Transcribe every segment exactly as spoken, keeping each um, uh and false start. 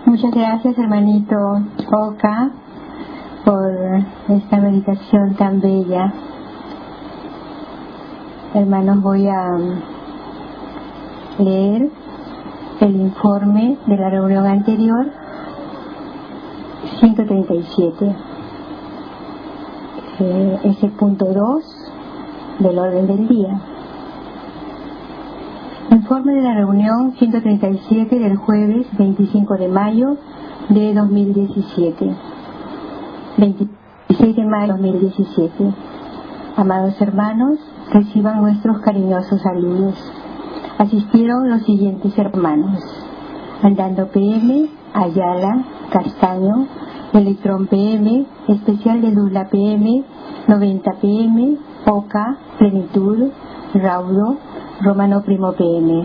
Muchas gracias, hermanito Oka, por esta meditación tan bella. Hermanos, voy a leer el informe de la reunión anterior, ciento treinta y siete, eh, ese punto dos del orden del día. Informe de la reunión ciento treinta y siete del jueves veinticinco de mayo de dos mil diecisiete. veintiséis de mayo de dos mil diecisiete. Amados hermanos, reciban nuestros cariñosos saludos. Asistieron los siguientes hermanos: Andando P M, Ayala, Castaño, Electrón P M, Especial de Luz La P M, noventa P M, Oka, Plenitud, Raudo, Romano Primo P M.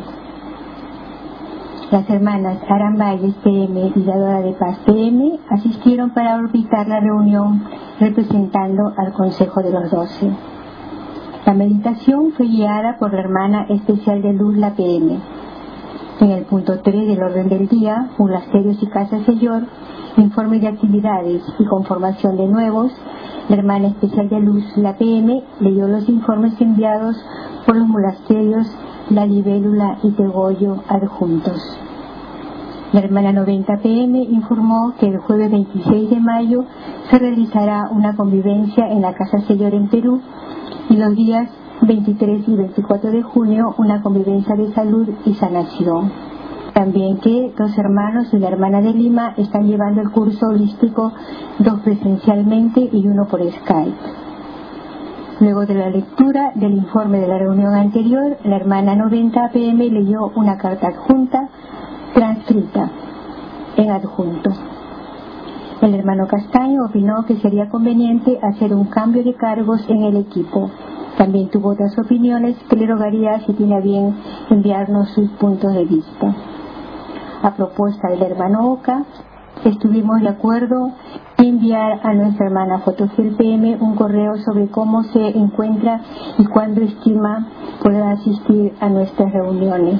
Las hermanas Arambayes P M y Dadora de Paz P M asistieron para orbitar la reunión representando al Consejo de los Doce. La meditación fue guiada por la hermana Especial de Luz La P M. En el punto tres del orden del día, Monasterios y Casa Señor, informe de actividades y conformación de nuevos, la hermana Especial de Luz La P M leyó los informes enviados por los monasterios La Libélula y Tegoyo adjuntos. La hermana noventa P M informó que el jueves veintiséis de mayo se realizará una convivencia en la Casa Señor en Perú y los días veintitrés y veinticuatro de junio una convivencia de salud y sanación. También que dos hermanos y la hermana de Lima están llevando el curso holístico, dos presencialmente y uno por Skype. Luego de la lectura del informe de la reunión anterior, la hermana noventa P M leyó una carta adjunta transcrita en adjunto. El hermano Castaño opinó que sería conveniente hacer un cambio de cargos en el equipo. También tuvo otras opiniones que le rogaría si tiene a bien enviarnos sus puntos de vista. A propuesta del hermano Oka, estuvimos de acuerdo en enviar a nuestra hermana Fotofiel P M un correo sobre cómo se encuentra y cuándo estima podrá asistir a nuestras reuniones.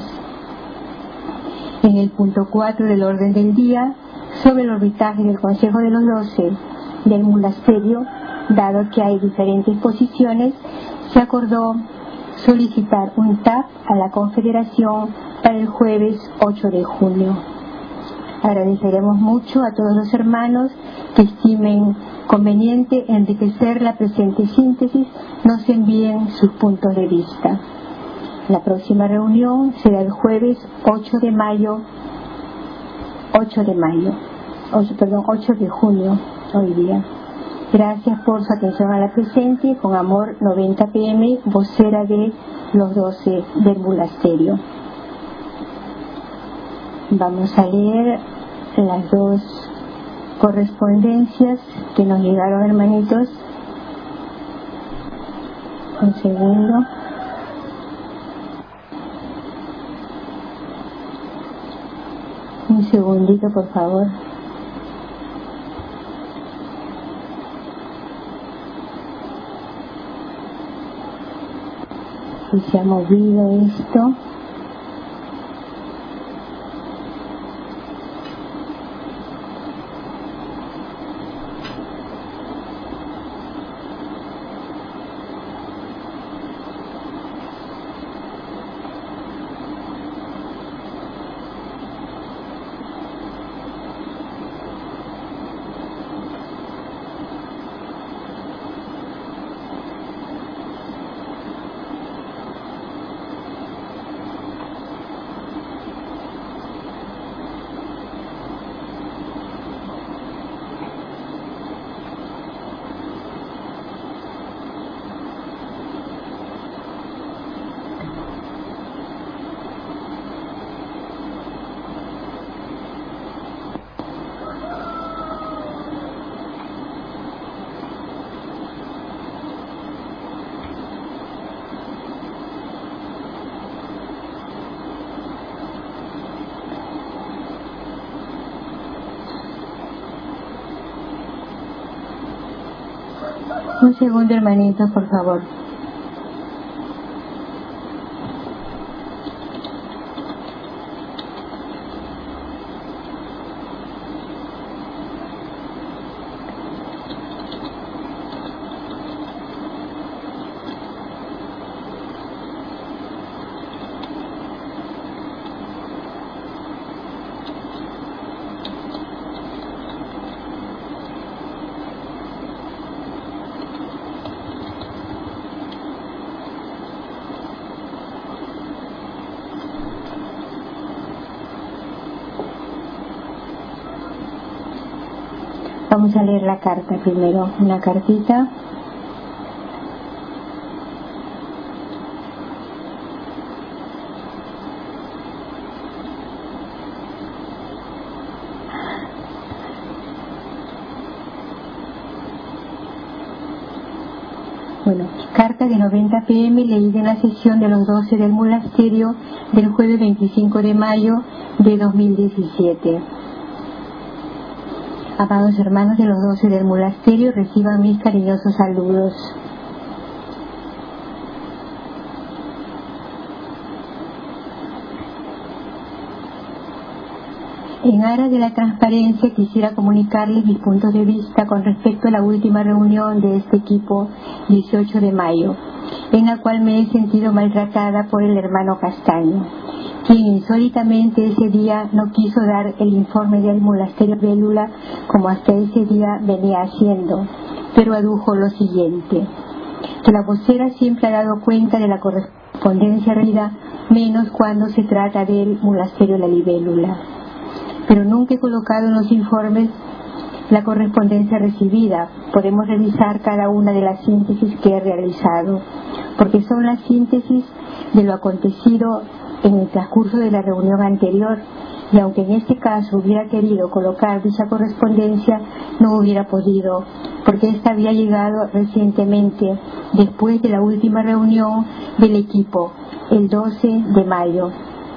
En el punto cuatro del orden del día, sobre el orbitaje del Consejo de los Doce del monasterio, dado que hay diferentes posiciones, se acordó solicitar un T A P a la Confederación para el jueves ocho de junio. Agradeceremos mucho a todos los hermanos que estimen conveniente enriquecer la presente síntesis, nos envíen sus puntos de vista. La próxima reunión será el jueves ocho de mayo, ocho de mayo, ocho, perdón, ocho de junio, hoy día. Gracias por su atención a la presente. Con amor, noventa P M, vocera de los doce del monasterio. Vamos a leer las dos correspondencias que nos llegaron, hermanitos. Un segundo. Un segundito, por favor. Si se ha movido esto. Un segundo, hermanito, por favor. Vamos a leer la carta primero, una cartita. Bueno, carta de noventa pe eme leída en la sesión de los doce del monasterio del jueves veinticinco de mayo de dos mil diecisiete. Amados hermanos de los doce del monasterio, reciban mis cariñosos saludos. En aras de la transparencia quisiera comunicarles mis puntos de vista con respecto a la última reunión de este equipo dieciocho de mayo, en la cual me he sentido maltratada por el hermano Castaño, quien insólitamente ese día no quiso dar el informe del monasterio de Lula como hasta ese día venía haciendo, pero adujo lo siguiente: que la vocera siempre ha dado cuenta de la correspondencia recibida, menos cuando se trata del monasterio de la libélula. Pero nunca he colocado en los informes la correspondencia recibida. Podemos revisar cada una de las síntesis que he realizado, porque son las síntesis de lo acontecido en el transcurso de la reunión anterior, y aunque en este caso hubiera querido colocar dicha correspondencia, no hubiera podido, porque esta había llegado recientemente, después de la última reunión del equipo, el doce de mayo.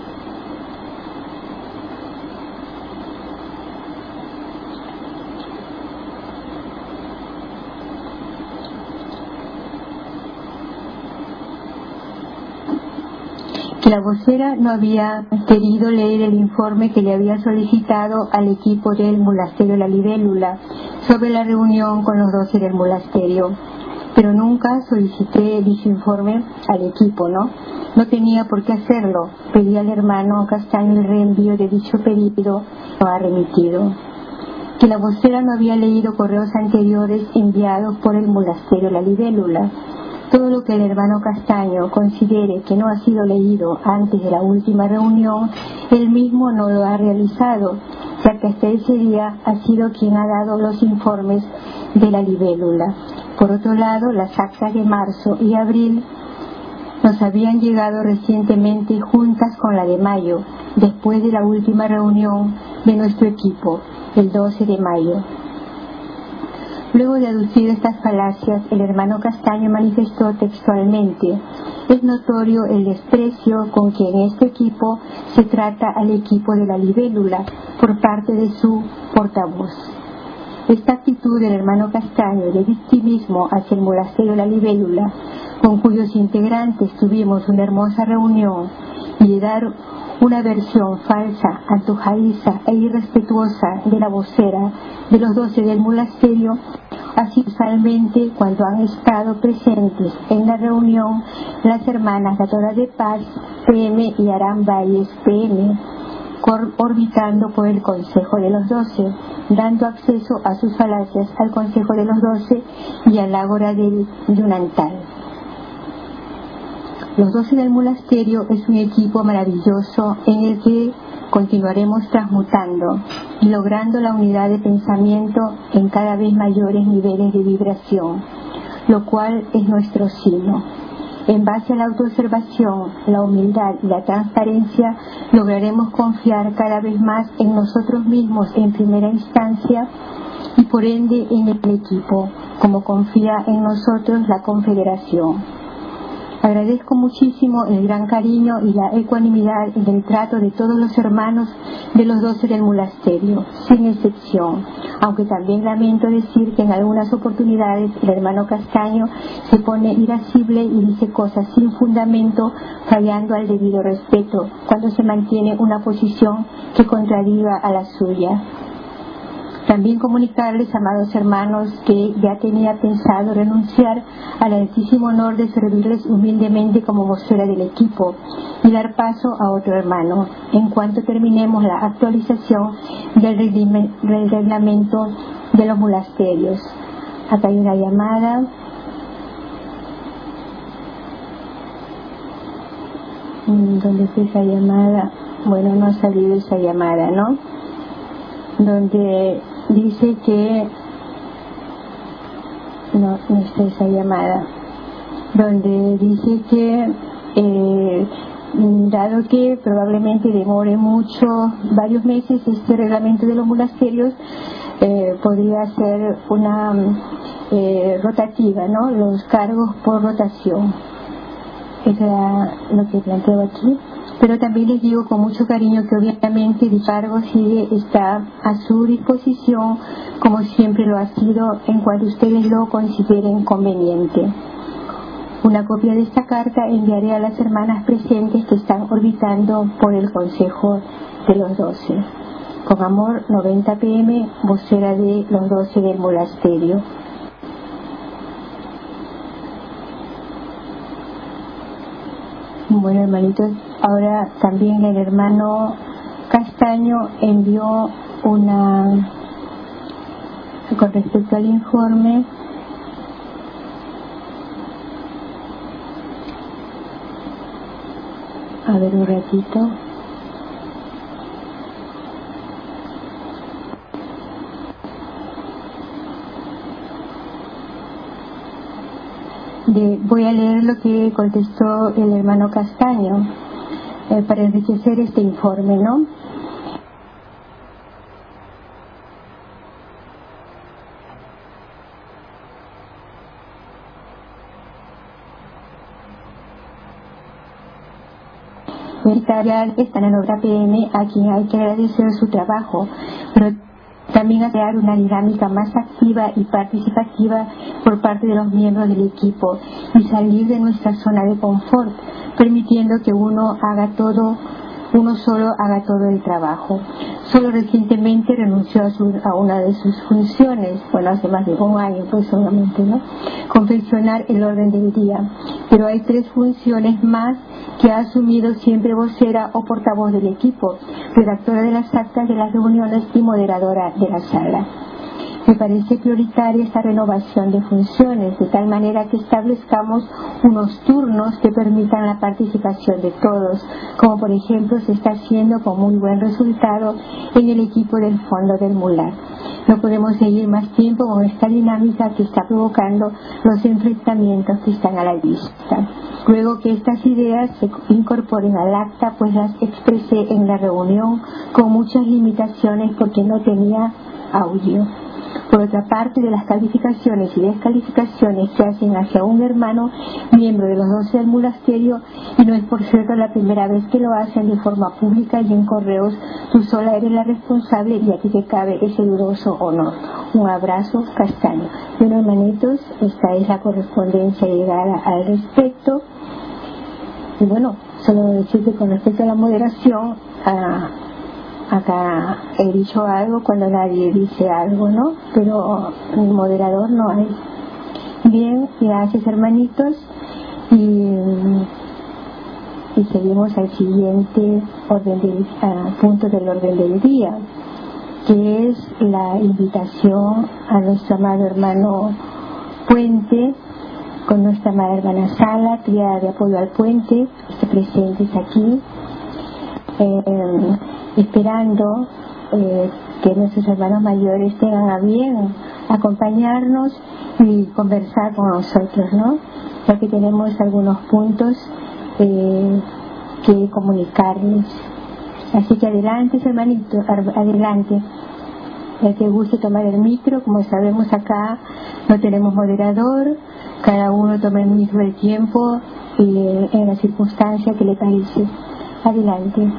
La vocera no había querido leer el informe que le había solicitado al equipo del monasterio de la libélula sobre la reunión con los doce del monasterio, pero nunca solicité dicho informe al equipo, ¿no? No tenía por qué hacerlo. Pedí al hermano Castaño el reenvío de dicho pedido, lo ha remitido. Que la vocera no había leído correos anteriores enviados por el monasterio de la libélula. Todo lo que el hermano Castaño considere que no ha sido leído antes de la última reunión, él mismo no lo ha realizado, ya que hasta ese día ha sido quien ha dado los informes de la libélula. Por otro lado, las actas de marzo y abril nos habían llegado recientemente juntas con la de mayo, después de la última reunión de nuestro equipo, el doce de mayo. Luego de aducir estas falacias, el hermano Castaño manifestó textualmente: es notorio el desprecio con que en este equipo se trata al equipo de la libélula por parte de su portavoz. Esta actitud del hermano Castaño de victimismo hacia el monasterio de la libélula, con cuyos integrantes tuvimos una hermosa reunión, y de dar una versión falsa, antojadiza e irrespetuosa de la vocera de los doce del monasterio, así usualmente cuando han estado presentes en la reunión las hermanas Datora de Paz P M y Aram Valles P M, orbitando por el Consejo de los Doce, dando acceso a sus falacias al Consejo de los Doce y al Ágora del Yunantal. Los doce del monasterio es un equipo maravilloso en el que continuaremos transmutando y logrando la unidad de pensamiento en cada vez mayores niveles de vibración, lo cual es nuestro signo. En base a la autoobservación, la humildad y la transparencia, lograremos confiar cada vez más en nosotros mismos en primera instancia y por ende en el equipo, como confía en nosotros la Confederación. Agradezco muchísimo el gran cariño y la ecuanimidad en el trato de todos los hermanos de los doce del monasterio, sin excepción, aunque también lamento decir que en algunas oportunidades el hermano Castaño se pone irascible y dice cosas sin fundamento, fallando al debido respeto, cuando se mantiene una posición que contradiga a la suya. También comunicarles, amados hermanos, que ya tenía pensado renunciar al altísimo honor de servirles humildemente como vocera del equipo y dar paso a otro hermano, en cuanto terminemos la actualización del reglamento de los monasterios. Acá hay una llamada. ¿Dónde está esa llamada? Bueno, no ha salido esa llamada, ¿no? Donde dice que no, no está esa llamada, donde dice que eh, dado que probablemente demore mucho, varios meses este reglamento de los monasterios, eh, podría ser una eh, rotativa, ¿no? Los cargos por rotación. Eso era lo que planteo aquí. Pero también les digo con mucho cariño que obviamente Dipargo sigue, está a su disposición, como siempre lo ha sido, en cuanto ustedes lo consideren conveniente. Una copia de esta carta enviaré a las hermanas presentes que están orbitando por el Consejo de los Doce. Con amor, noventa p m, vocera de los Doce del monasterio. Bueno, hermanitos, ahora también el hermano Castaño envió una, con respecto al informe, a ver un ratito. De, voy a leer lo que contestó el hermano Castaño eh, para enriquecer este informe, ¿no? Militares están en obra P M, a quien hay que agradecer su trabajo, pero también a crear una dinámica más activa y participativa por parte de los miembros del equipo y salir de nuestra zona de confort, permitiendo que uno haga todo, uno solo haga todo el trabajo. Solo recientemente renunció a, su, a una de sus funciones, bueno, hace más de un año, pues obviamente, ¿no? Confeccionar el orden del día. Pero hay tres funciones más que ha asumido siempre vocera o portavoz del equipo, redactora de las actas de las reuniones y moderadora de la sala. Me parece prioritaria esta renovación de funciones, de tal manera que establezcamos unos turnos que permitan la participación de todos, como por ejemplo se está haciendo con muy buen resultado en el equipo del Fondo del Mular. No podemos seguir más tiempo con esta dinámica que está provocando los enfrentamientos que están a la vista. Luego que estas ideas se incorporen al acta, pues las expresé en la reunión con muchas limitaciones porque no tenía audio. Por otra parte, de las calificaciones y descalificaciones que hacen hacia un hermano miembro de los Doce del monasterio, y no es por cierto la primera vez que lo hacen de forma pública y en correos, tú sola eres la responsable y a ti te cabe ese dudoso honor. Un abrazo, Castaño. Bueno, hermanitos, esta es la correspondencia llegada al respecto. Y bueno, solo decir que con respecto a la moderación, a acá he dicho algo cuando nadie dice algo, ¿no? Pero un moderador no hay. Bien, gracias hermanitos. Y, y seguimos al siguiente orden del, uh, punto del orden del día, que es la invitación a nuestro amado hermano Puente, con nuestra amada hermana Sala, criada de apoyo al puente, que presentes aquí. Eh, esperando eh, que nuestros hermanos mayores tengan a bien acompañarnos y conversar con nosotros, ¿no? Ya que tenemos algunos puntos eh, que comunicarles. Así que adelante, hermanito, adelante. El que guste tomar el micro, como sabemos acá no tenemos moderador, cada uno toma el mismo el tiempo y eh, en la circunstancia que le parece. Adelante.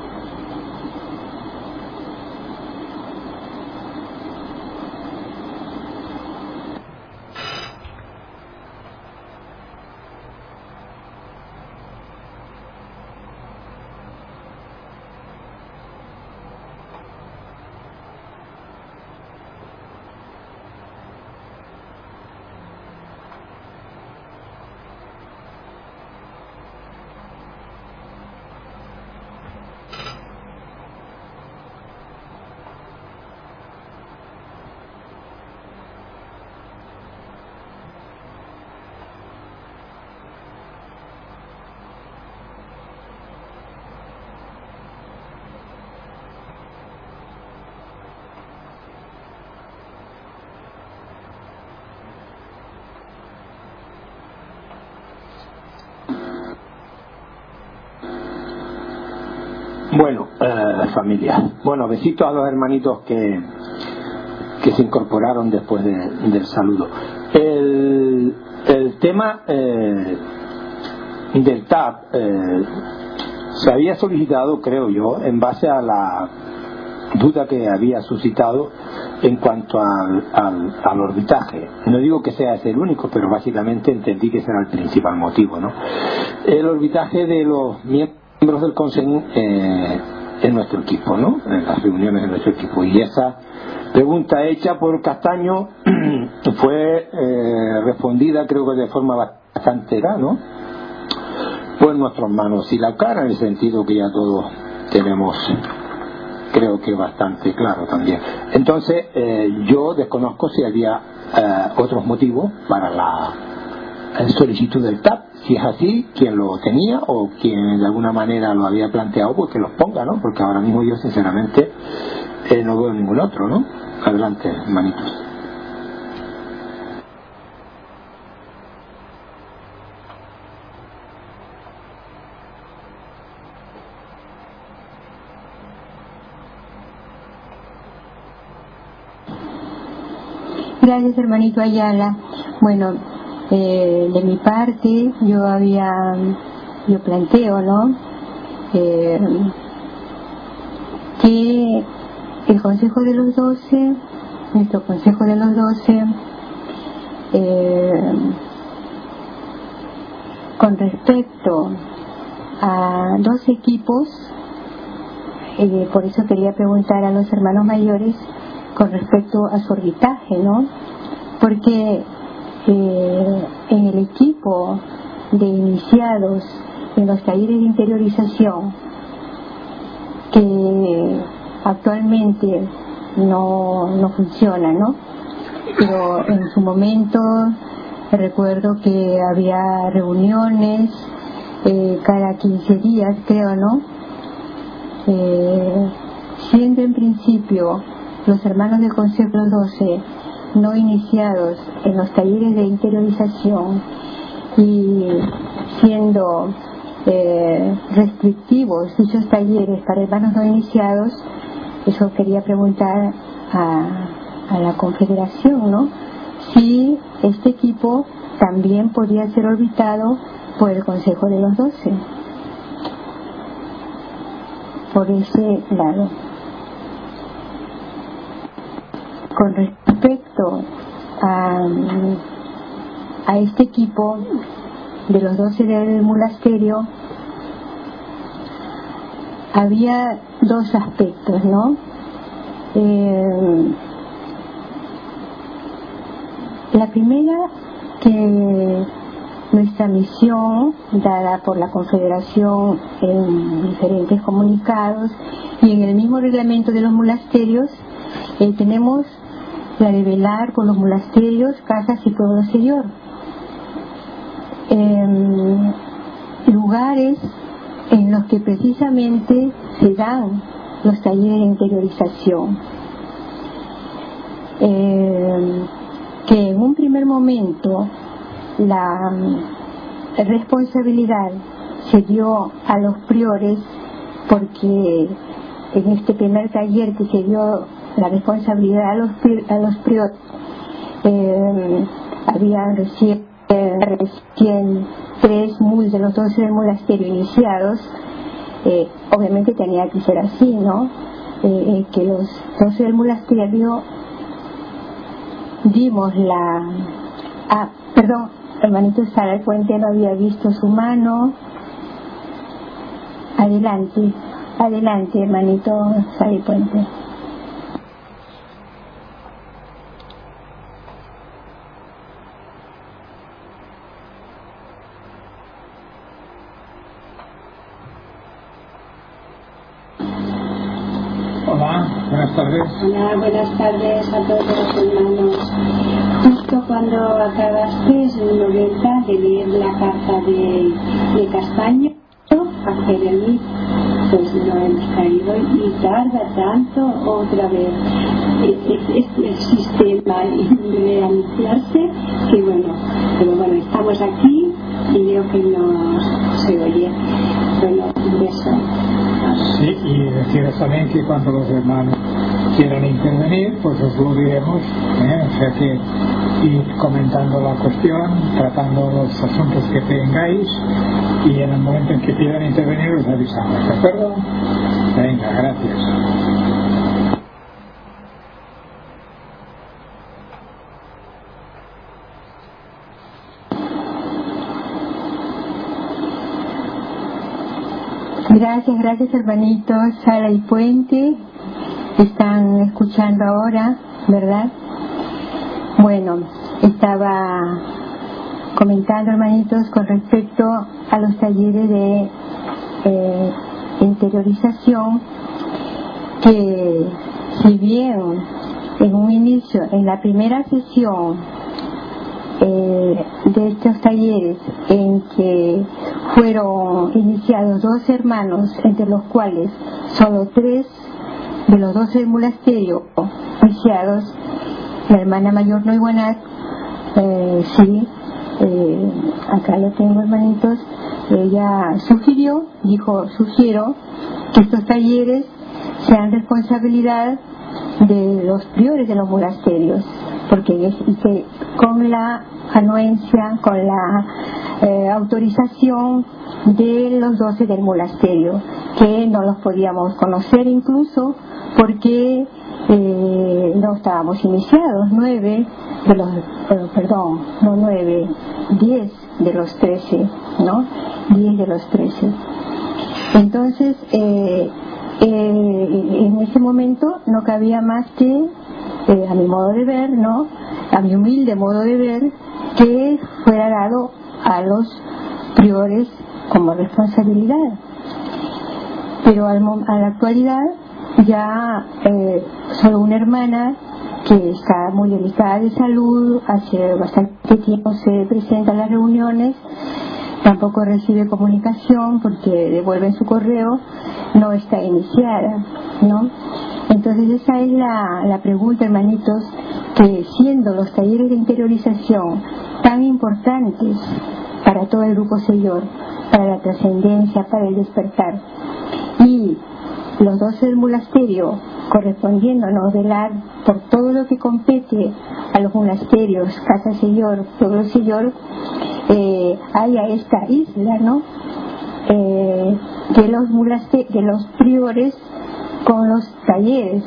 Bueno, eh, familia. Bueno, besitos a los hermanitos que, que se incorporaron después de, del saludo. El, el tema eh, del T A P eh, se había solicitado, creo yo, en base a la duda que había suscitado en cuanto al, al, al orbitaje. No digo que sea ese el único, pero básicamente entendí que ese era el principal motivo, ¿no? El orbitaje de los miembros del Consejo eh, en nuestro equipo, ¿no? En las reuniones de nuestro equipo. Y esa pregunta hecha por Castaño fue eh, respondida, creo que de forma bastante entera, ¿no? Pues nuestras manos y la cara, en el sentido que ya todos tenemos, creo que bastante claro también. Entonces eh, yo desconozco si había eh, otros motivos para la solicitud del T A P. Si es así, quien lo tenía o quien de alguna manera lo había planteado, pues que los ponga, ¿no? Porque ahora mismo yo sinceramente eh, no veo ningún otro, ¿no? Adelante, hermanitos. Gracias, hermanito Ayala. Bueno, eh, de mi parte yo había, yo planteo, ¿no? Eh, que el Consejo de los Doce, nuestro Consejo de los Doce, eh, con respecto a dos equipos, eh, por eso quería preguntar a los hermanos mayores con respecto a su orbitaje, ¿no? Porque eh, en el equipo de iniciados en los talleres de interiorización, que actualmente no, no funciona, ¿no? Pero en su momento recuerdo que había reuniones eh, cada quince días, creo, ¿no? Eh, siendo en principio los hermanos del Consejo doce no iniciados en los talleres de interiorización y siendo eh, restrictivos dichos talleres para hermanos no iniciados, eso quería preguntar a, a la Confederación, ¿no? Si este equipo también podía ser orbitado por el Consejo de los Doce, por ese lado. Con respecto a, a este equipo de los doce del monasterio, había dos aspectos, ¿no? Eh, la primera, que nuestra misión dada por la Confederación en diferentes comunicados y en el mismo reglamento de los monasterios, eh, tenemos la de velar por los monasterios, casas y pueblo exterior, eh, lugares en los que precisamente se dan los talleres de interiorización, eh, que en un primer momento la responsabilidad se dio a los priores, porque en este primer taller que se dio la responsabilidad a los, a los priores, eh, habían recién, eh, recién tres mul de los doce del monasterio iniciados. Eh, obviamente tenía que ser así, ¿no? Eh, que los doce del monasterio dimos la... Ah, perdón, hermanito Sara el Puente no había visto su mano. Adelante, adelante, hermanito Sara el Puente. Buenas tardes. Hola, buenas tardes a todos los hermanos. Justo cuando acabaste en noventa de leer la carta de, de Castaño a Jeremí, pues no hemos caído y tarda tanto otra vez este el sistema en realizarse, que bueno, pero bueno, estamos aquí y veo que nos se oye. Bueno, un beso. Sí, y deciros también que cuando los hermanos quieran intervenir, pues os lo diremos, ¿eh? O sea que ir comentando la cuestión, tratando los asuntos que tengáis, y en el momento en que quieran intervenir os avisamos, ¿de acuerdo? Venga, gracias. Gracias, gracias hermanitos. Sala y Puente están escuchando ahora, ¿verdad? Bueno, estaba comentando, hermanitos, con respecto a los talleres de eh, interiorización, que si bien en un inicio, en la primera sesión eh, de estos talleres, en que fueron iniciados dos hermanos, entre los cuales solo tres de los doce del monasterio iniciados, la hermana mayor Noiguanat, eh, sí, eh, acá lo tengo, hermanitos, ella sugirió, dijo, sugiero que estos talleres sean responsabilidad de los priores de los monasterios, porque y que con la anuencia, con la eh, autorización de los doce del monasterio, que no los podíamos conocer incluso porque eh, no estábamos iniciados, nueve de los, eh, perdón, no nueve, diez de los trece, ¿no? Diez de los trece. Entonces, eh, eh, en ese momento no cabía más que, eh, a mi modo de ver, ¿no? A mi humilde modo de ver, que fuera dado a los priores como responsabilidad. Pero al, a la actualidad ya eh, solo una hermana que está muy delicada de salud, hace bastante tiempo se presenta a las reuniones, tampoco recibe comunicación porque devuelven su correo, no está iniciada, ¿no? Entonces esa es la, la pregunta, hermanitos, que siendo los talleres de interiorización tan importantes para todo el grupo Señor, para la trascendencia, para el despertar, y los doce del monasterio correspondiéndonos velar por todo lo que compete a los monasterios, Casa Señor, Pueblo Señor, eh, haya esta isla, ¿no? Eh, de los de los priores con los talleres.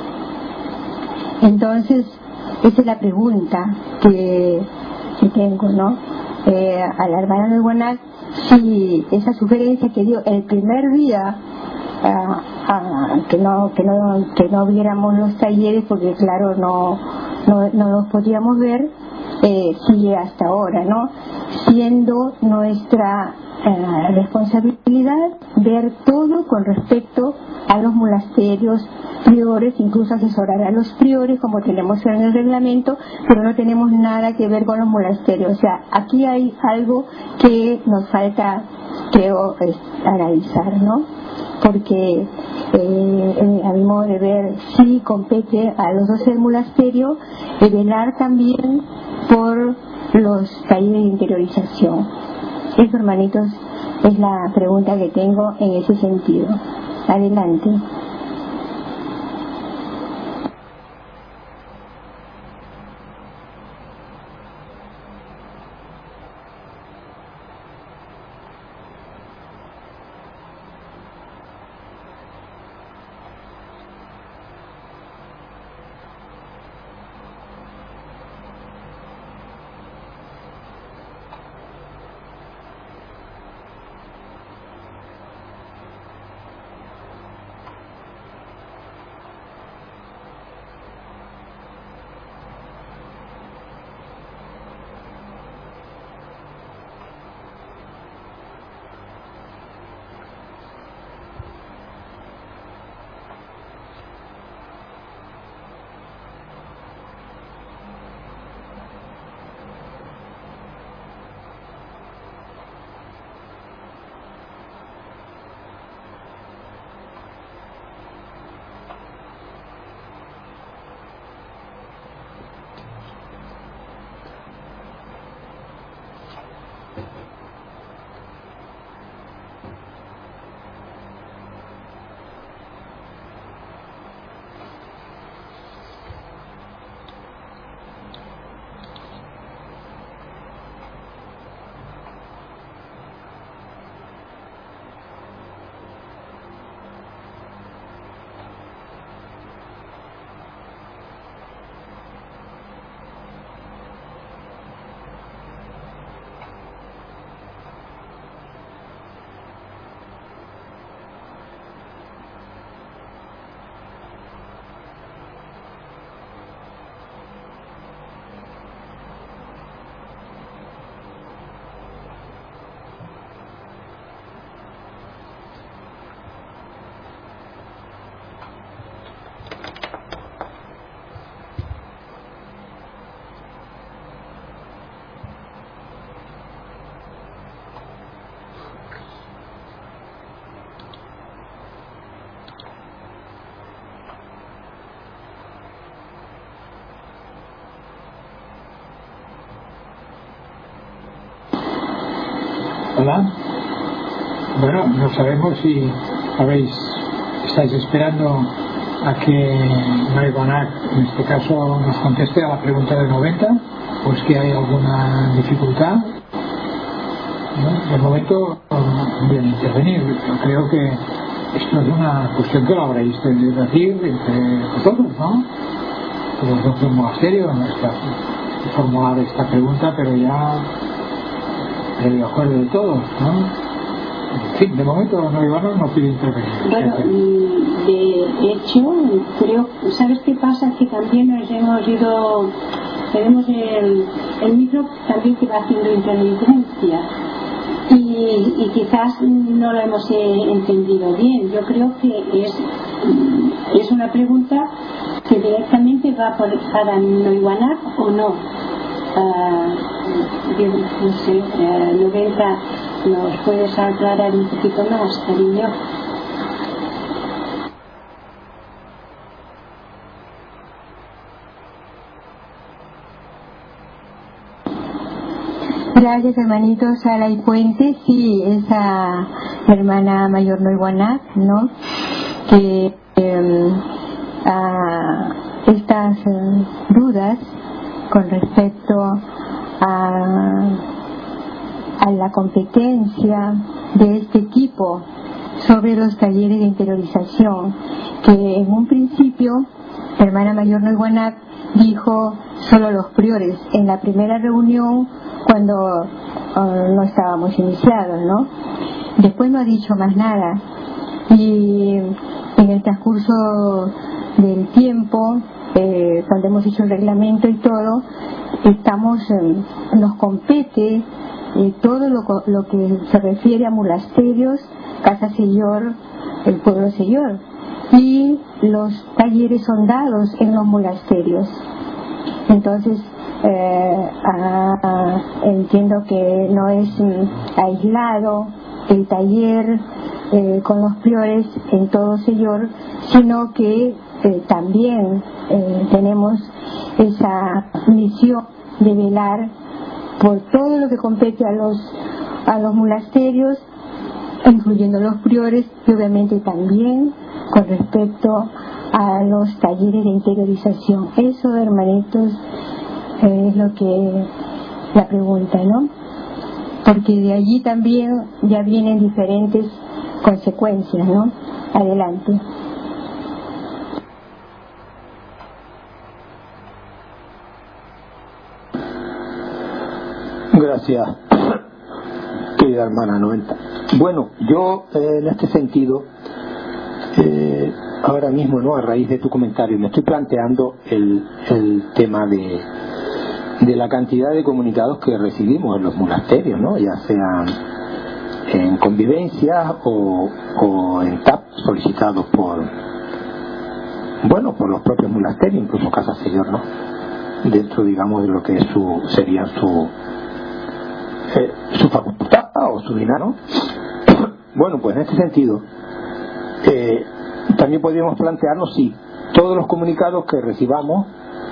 Entonces esa es la pregunta que, que tengo, ¿no? Eh, a la hermana de Guanac, si esa sugerencia que dio el primer día, ah, ah, que no que no que no viéramos los talleres porque claro no no, no los podíamos ver, eh, sigue hasta ahora, ¿no? Siendo nuestra eh, responsabilidad ver todo con respecto a los monasterios, priores, incluso asesorar a los priores como tenemos en el reglamento, pero no tenemos nada que ver con los monasterios. O sea, aquí hay algo que nos falta, creo, es, analizar, ¿no? Porque eh, eh, a mi modo de ver sí compete a los doce del monasterio de velar también por los talleres de interiorización. Eso, hermanitos, es la pregunta que tengo en ese sentido. Adelante. Hola. Bueno, no sabemos si habéis, estáis esperando a que Noivanac, en este caso, nos conteste a la pregunta de noventa, o es que hay alguna dificultad. ¿No? De momento, bien intervenir. Yo creo que esto es una cuestión que lo habréis de decir entre vosotros, ¿no? Los dos del monasterio, no está formular esta pregunta, pero ya el acuerdo de todos, ¿no? En fin, de momento no Iván no pide intervenir. Bueno, de hecho, creo, ¿sabes qué pasa? Que también nos hemos ido, tenemos el, el micro también que va haciendo intermitencia y, y quizás no lo hemos eh, entendido bien. Yo creo que es, es una pregunta que directamente va por, para Noivanac o no. Uh, yo, no sé, uh, noventa. ¿Nos puedes aclarar un poquito más, cariño? Gracias, hermanitos Sala y Puente. Sí, esa hermana mayor Noivanac, ¿no? Que eh, a estas eh, dudas con respecto a a la competencia de este equipo sobre los talleres de interiorización, que en un principio la hermana mayor Noivanac dijo solo los priores en la primera reunión cuando uh, no estábamos iniciados, ¿no? Después no ha dicho más nada, y en el transcurso del tiempo, eh, cuando hemos hecho el reglamento y todo, estamos eh, nos compete Eh, todo lo, lo que se refiere a monasterios, Casa Señor, el pueblo Señor, y los talleres son dados en los monasterios. Entonces eh, a, a, entiendo que no es mm, aislado el taller eh, con los priores en todo Señor, sino que eh, también eh, tenemos esa misión de velar por todo lo que compete a los a los monasterios, incluyendo los priores, y obviamente también con respecto a los talleres de interiorización. Eso, hermanitos, eh, es lo que la pregunta, ¿no? Porque de allí también ya vienen diferentes consecuencias, ¿no? Adelante. Gracias, querida hermana noventa. Bueno, yo eh, en este sentido, eh, ahora mismo, no, a raíz de tu comentario, me estoy planteando el, el tema de, de la cantidad de comunicados que recibimos en los monasterios, ¿no? Ya sean en convivencia o, o en T A P solicitados por, bueno, por los propios monasterios, incluso Casa Señor, ¿no? Dentro, digamos, de lo que es su, sería su Eh, su facultad o su dinero. Bueno, pues en este sentido eh, también podríamos plantearnos si todos los comunicados que recibamos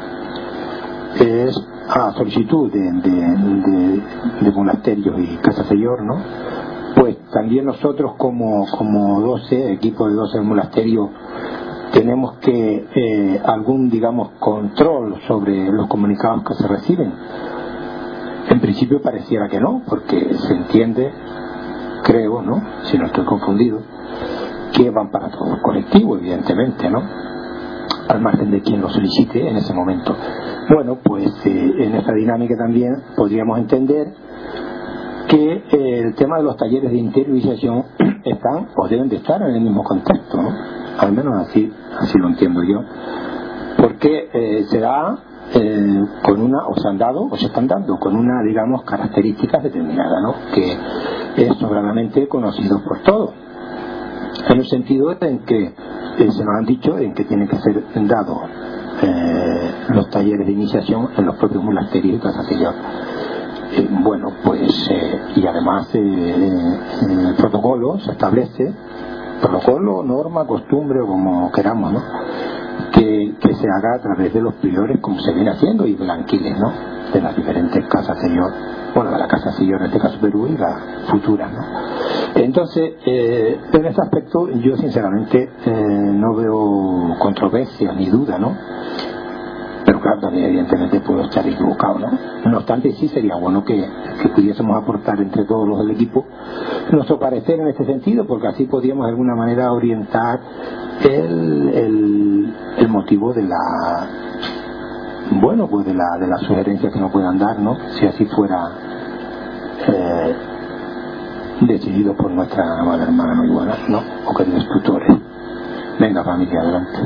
es a solicitud de, de, de, de monasterios y Casa Señor, ¿no? Pues también nosotros como, como doce, equipo de doce monasterios, tenemos que eh, algún, digamos, control sobre los comunicados que se reciben. En principio pareciera que no, porque se entiende, creo, ¿no?, si no estoy confundido, que van para todo el colectivo, evidentemente, ¿no?, al margen de quien lo solicite en ese momento. Bueno, pues eh, en esta dinámica también podríamos entender que eh, el tema de los talleres de interiorización están o deben de estar en el mismo contexto, ¿no? Al menos así, así lo entiendo yo, porque eh, se da Eh, con una, o se han dado o se están dando con una, digamos, características determinadas, ¿no?, que es sobradamente conocido por todos, en el sentido en que eh, se nos han dicho en que tienen que ser dados eh, los talleres de iniciación en los propios monasterios y Casa Señor. Eh, bueno, pues eh, y además eh, en el protocolo se establece, protocolo, norma, costumbre, o como queramos, ¿no?, Que, que se haga a través de los priores, como se viene haciendo, y blanquiles, ¿no?, de las diferentes Casas Señor bueno, de la Casa Sillón, en este caso Perú, y la futura, ¿no? Entonces, eh, en este aspecto yo sinceramente eh, no veo controversia ni duda, ¿no? Pero claro, también evidentemente puedo estar equivocado, ¿no? No obstante, sí sería bueno que, que pudiésemos aportar entre todos los del equipo nuestro parecer en este sentido, porque así podríamos de alguna manera orientar el, el, el motivo de la, bueno, pues de la, de las sugerencias que nos puedan dar, ¿no? Si así fuera eh, decidido por nuestra amada hermana muy buena, ¿no? O queridos tutores. Venga, familia, adelante.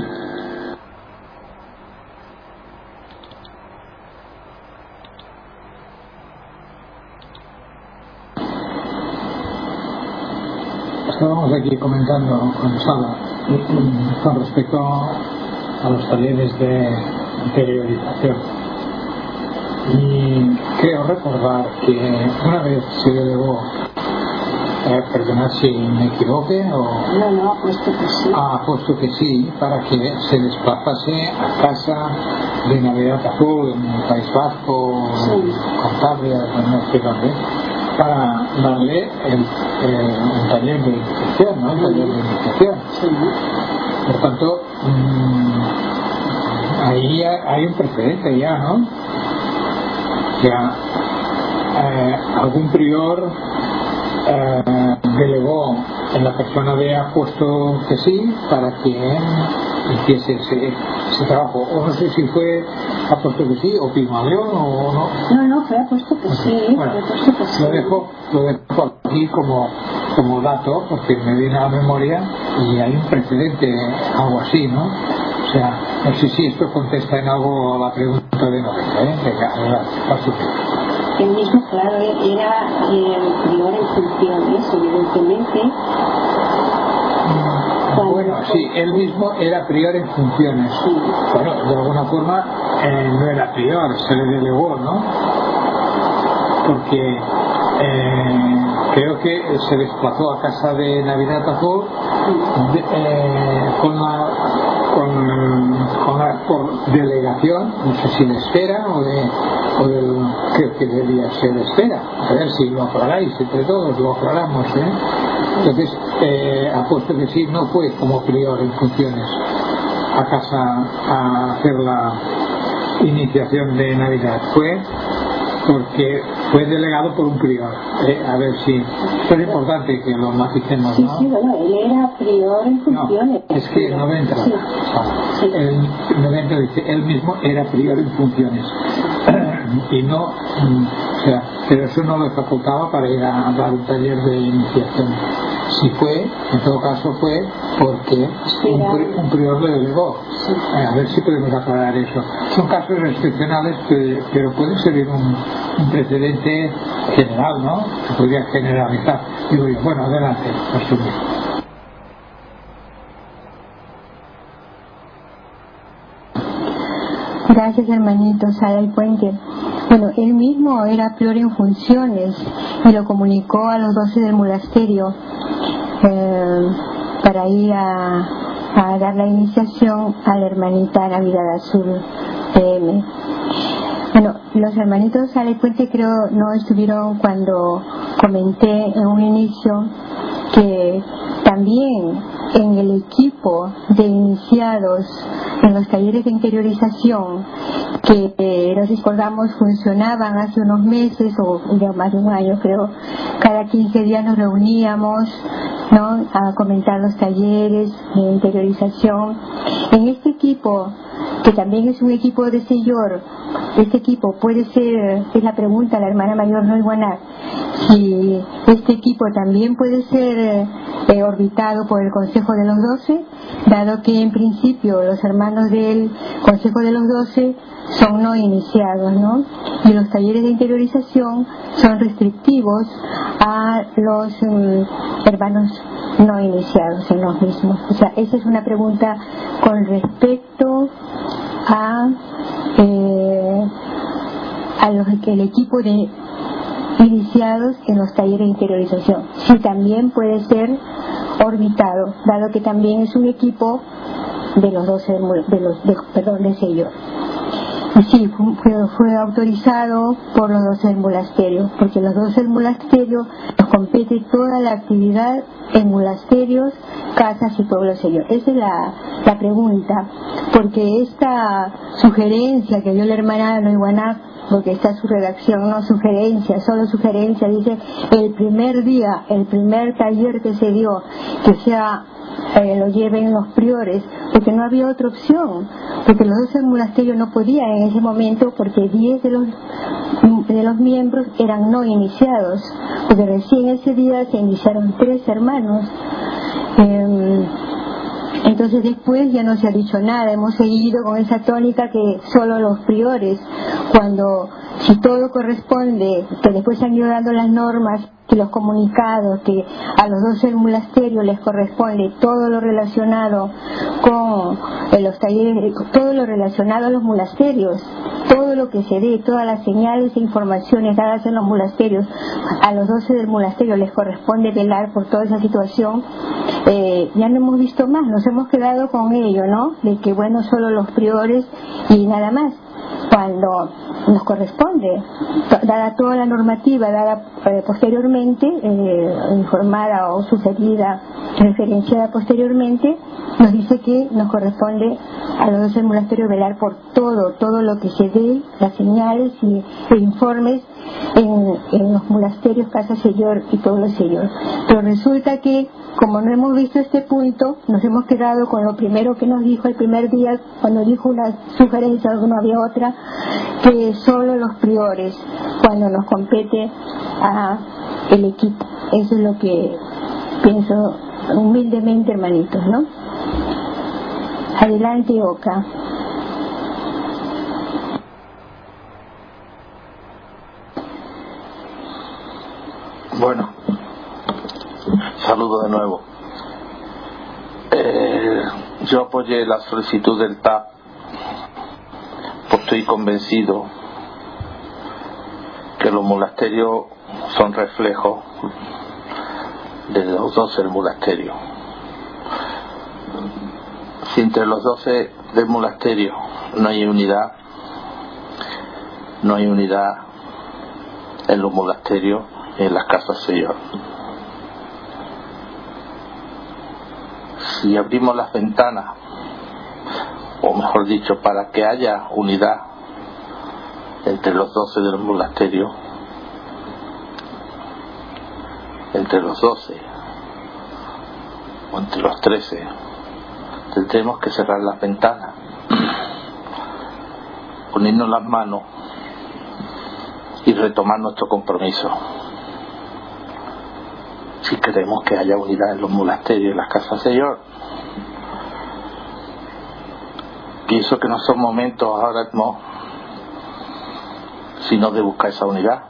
Estábamos aquí comentando con Sala con respecto a los talleres de interiorización, y creo recordar que una vez se delegó, eh, perdonad si me equivoque, o no, no, puesto que sí, ha puesto que sí, para que se desplazase a casa de Navidad Azul en el País Vasco, sí, Cantabria, no sé dónde, para darle el, eh, un taller de iniciación, ¿no? El taller de iniciación. sí. Por tanto, mmm, ahí hay un precedente ya, ¿no? O sea, eh, algún prior eh, delegó en la persona de ha puesto que sí para que hiciese ese, ese trabajo, o no sé si fue ha puesto que sí o Pigmalión o no. No, no, fue ha puesto que sí, Bueno, fue puesto que sí. lo dejo, lo dejo aquí como, como dato, porque me viene a la memoria y hay un precedente, algo así, ¿no? O sea, no sé si esto contesta en algo a la pregunta de noventa, ¿eh? Venga, adelante, paso. El mismo, claro, era el prior en funciones, evidentemente. Cuando bueno, sí, él mismo era prior en funciones. Sí. Bueno, de alguna forma eh, no era prior, se le delegó, ¿no? Porque eh, creo que se desplazó a casa de Navidad Azul de, eh, con la con, con la por delegación, no sé si de espera o de, o del, creo que debía ser de espera, a ver si lo aclaráis entre todos, lo aclaramos, ¿eh? Entonces, eh, apuesto que sí, no fue como prior en funciones a casa a hacer la iniciación de Navidad, fue porque fue delegado por un prior. Eh, a ver si esto es importante que lo maticemos, sí, ¿no? Sí, bueno, él era prior en funciones. No, es que no me entra. Sí. Sí. El noventa dice, él mismo era prior en funciones. Y no, o sea, pero eso no le facultaba para ir a dar un taller de iniciación. Si fue, en todo caso fue porque un, pri, un prior le delegó. Sí. A ver si podemos aclarar eso. Son casos excepcionales, pero puede servir un, un precedente general, ¿no? Se podría generalizar. Digo yo, bueno, adelante, asume. Gracias, hermanito Sala y Puente. Bueno, él mismo era prior en funciones y lo comunicó a los doce del monasterio eh, para ir a, a dar la iniciación a la hermanita Navidad Azul P M. Bueno, los hermanitos Sala y Puente creo no estuvieron cuando comenté en un inicio que también en el equipo de iniciados en los talleres de interiorización que eh, nos recordamos funcionaban hace unos meses o ya más de un año creo, cada quince días nos reuníamos, ¿no?, a comentar los talleres de interiorización. En este equipo, que también es un equipo de Señor, este equipo puede ser, es la pregunta la hermana mayor Noy Guaná, si este equipo también puede ser eh, orbitado por el Consejo de los Doce, dado que en principio los hermanos del Consejo de los Doce son no iniciados, ¿no? Y los talleres de interiorización son restrictivos a los um, hermanos no iniciados en los mismos. O sea, esa es una pregunta con respecto a eh, a los que el equipo de iniciados en los talleres de interiorización, si también puede ser orbitado, dado que también es un equipo de los doce de los de, perdón de sello. Y sí, fue, fue autorizado por los doce del monasterio, porque los doce del monasterio nos compete toda la actividad en monasterios, casas y pueblos serios. Esa es la, la pregunta, porque esta sugerencia que dio la hermana Noiguanac, porque está su redacción, no sugerencia, solo sugerencia, dice el primer día, el primer taller que se dio, que sea Eh, lo lleven los priores, porque no había otra opción, porque los dos del monasterio no podían en ese momento, porque diez de los de los miembros eran no iniciados, porque recién ese día se iniciaron tres hermanos. eh, entonces después ya no se ha dicho nada, hemos seguido con esa tónica que solo los priores, cuando si todo corresponde, que después se han ido dando las normas, que los comunicados, que a los doce del monasterio les corresponde todo lo relacionado con eh, los talleres, todo lo relacionado a los monasterios, todo lo que se dé, todas las señales e informaciones dadas en los monasterios, a los doce del monasterio les corresponde velar por toda esa situación. Eh, ya no hemos visto más, nos hemos quedado con ello, ¿no? De que bueno, solo los priores y nada más, cuando nos corresponde, dada toda la normativa dada eh, posteriormente, eh, informada o sugerida, referenciada posteriormente, nos dice que nos corresponde a los doce del monasterio velar por todo, todo lo que se dé, las señales y, e informes en, en los monasterios, Casa Señor y Pueblo Señor. Pero resulta que, como no hemos visto este punto, nos hemos quedado con lo primero que nos dijo el primer día, cuando dijo una sugerencia, no había otra, que solo los priores, cuando nos compete a el equipo. Eso es lo que pienso humildemente, hermanitos, ¿no? Adelante, Oka. Bueno, saludo de nuevo. Eh, yo apoyé la solicitud del T A P, porque estoy convencido que los monasterios son reflejos de los doce del monasterio. Si entre los doce del monasterio no hay unidad, no hay unidad en los monasterios, en las casas Señor. Si abrimos las ventanas, o mejor dicho, para que haya unidad entre los doce del monasterio, entre los doce o entre los trece, tendremos que cerrar las ventanas, ponernos las manos y retomar nuestro compromiso. Si queremos que haya unidad en los monasterios y las casas Señor, pienso que no son momentos ahora mismo sino de buscar esa unidad,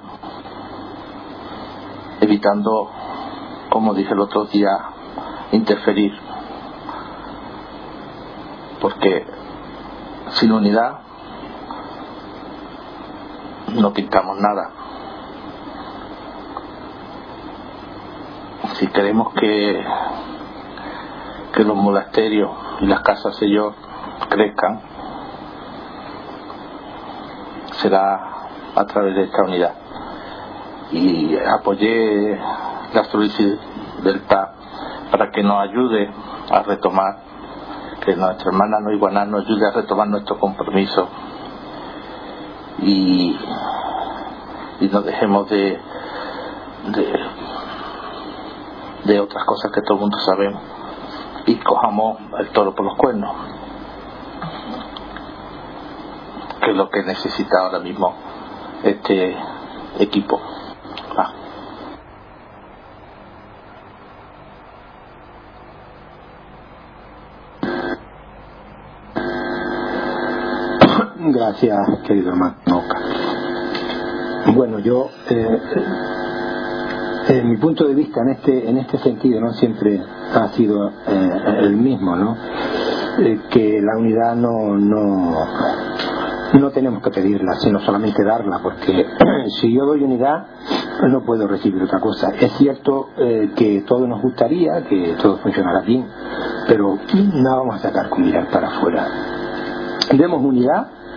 evitando, como dije el otro día, interferir, porque sin unidad no pintamos nada. Si queremos que que los monasterios y las casas Señor crezcan, será a través de esta unidad. Y apoyé la solicitud del T A P para que nos ayude a retomar, que nuestra hermana Noiguanac nos ayude a retomar nuestro compromiso y, y nos dejemos de, de de otras cosas que todo el mundo sabemos y cojamos el toro por los cuernos, que es lo que necesita ahora mismo este equipo. Ah. Gracias, querido hermano Oka. Bueno, yo eh, eh, mi punto de vista en este en este sentido no siempre ha sido eh, el mismo, ¿no? Eh, que la unidad no no no tenemos que pedirla, sino solamente darla, porque si yo doy unidad no puedo recibir otra cosa. Es cierto eh, que todo nos gustaría que todo funcionara bien, pero no vamos a sacar con mirar para afuera. Demos unidad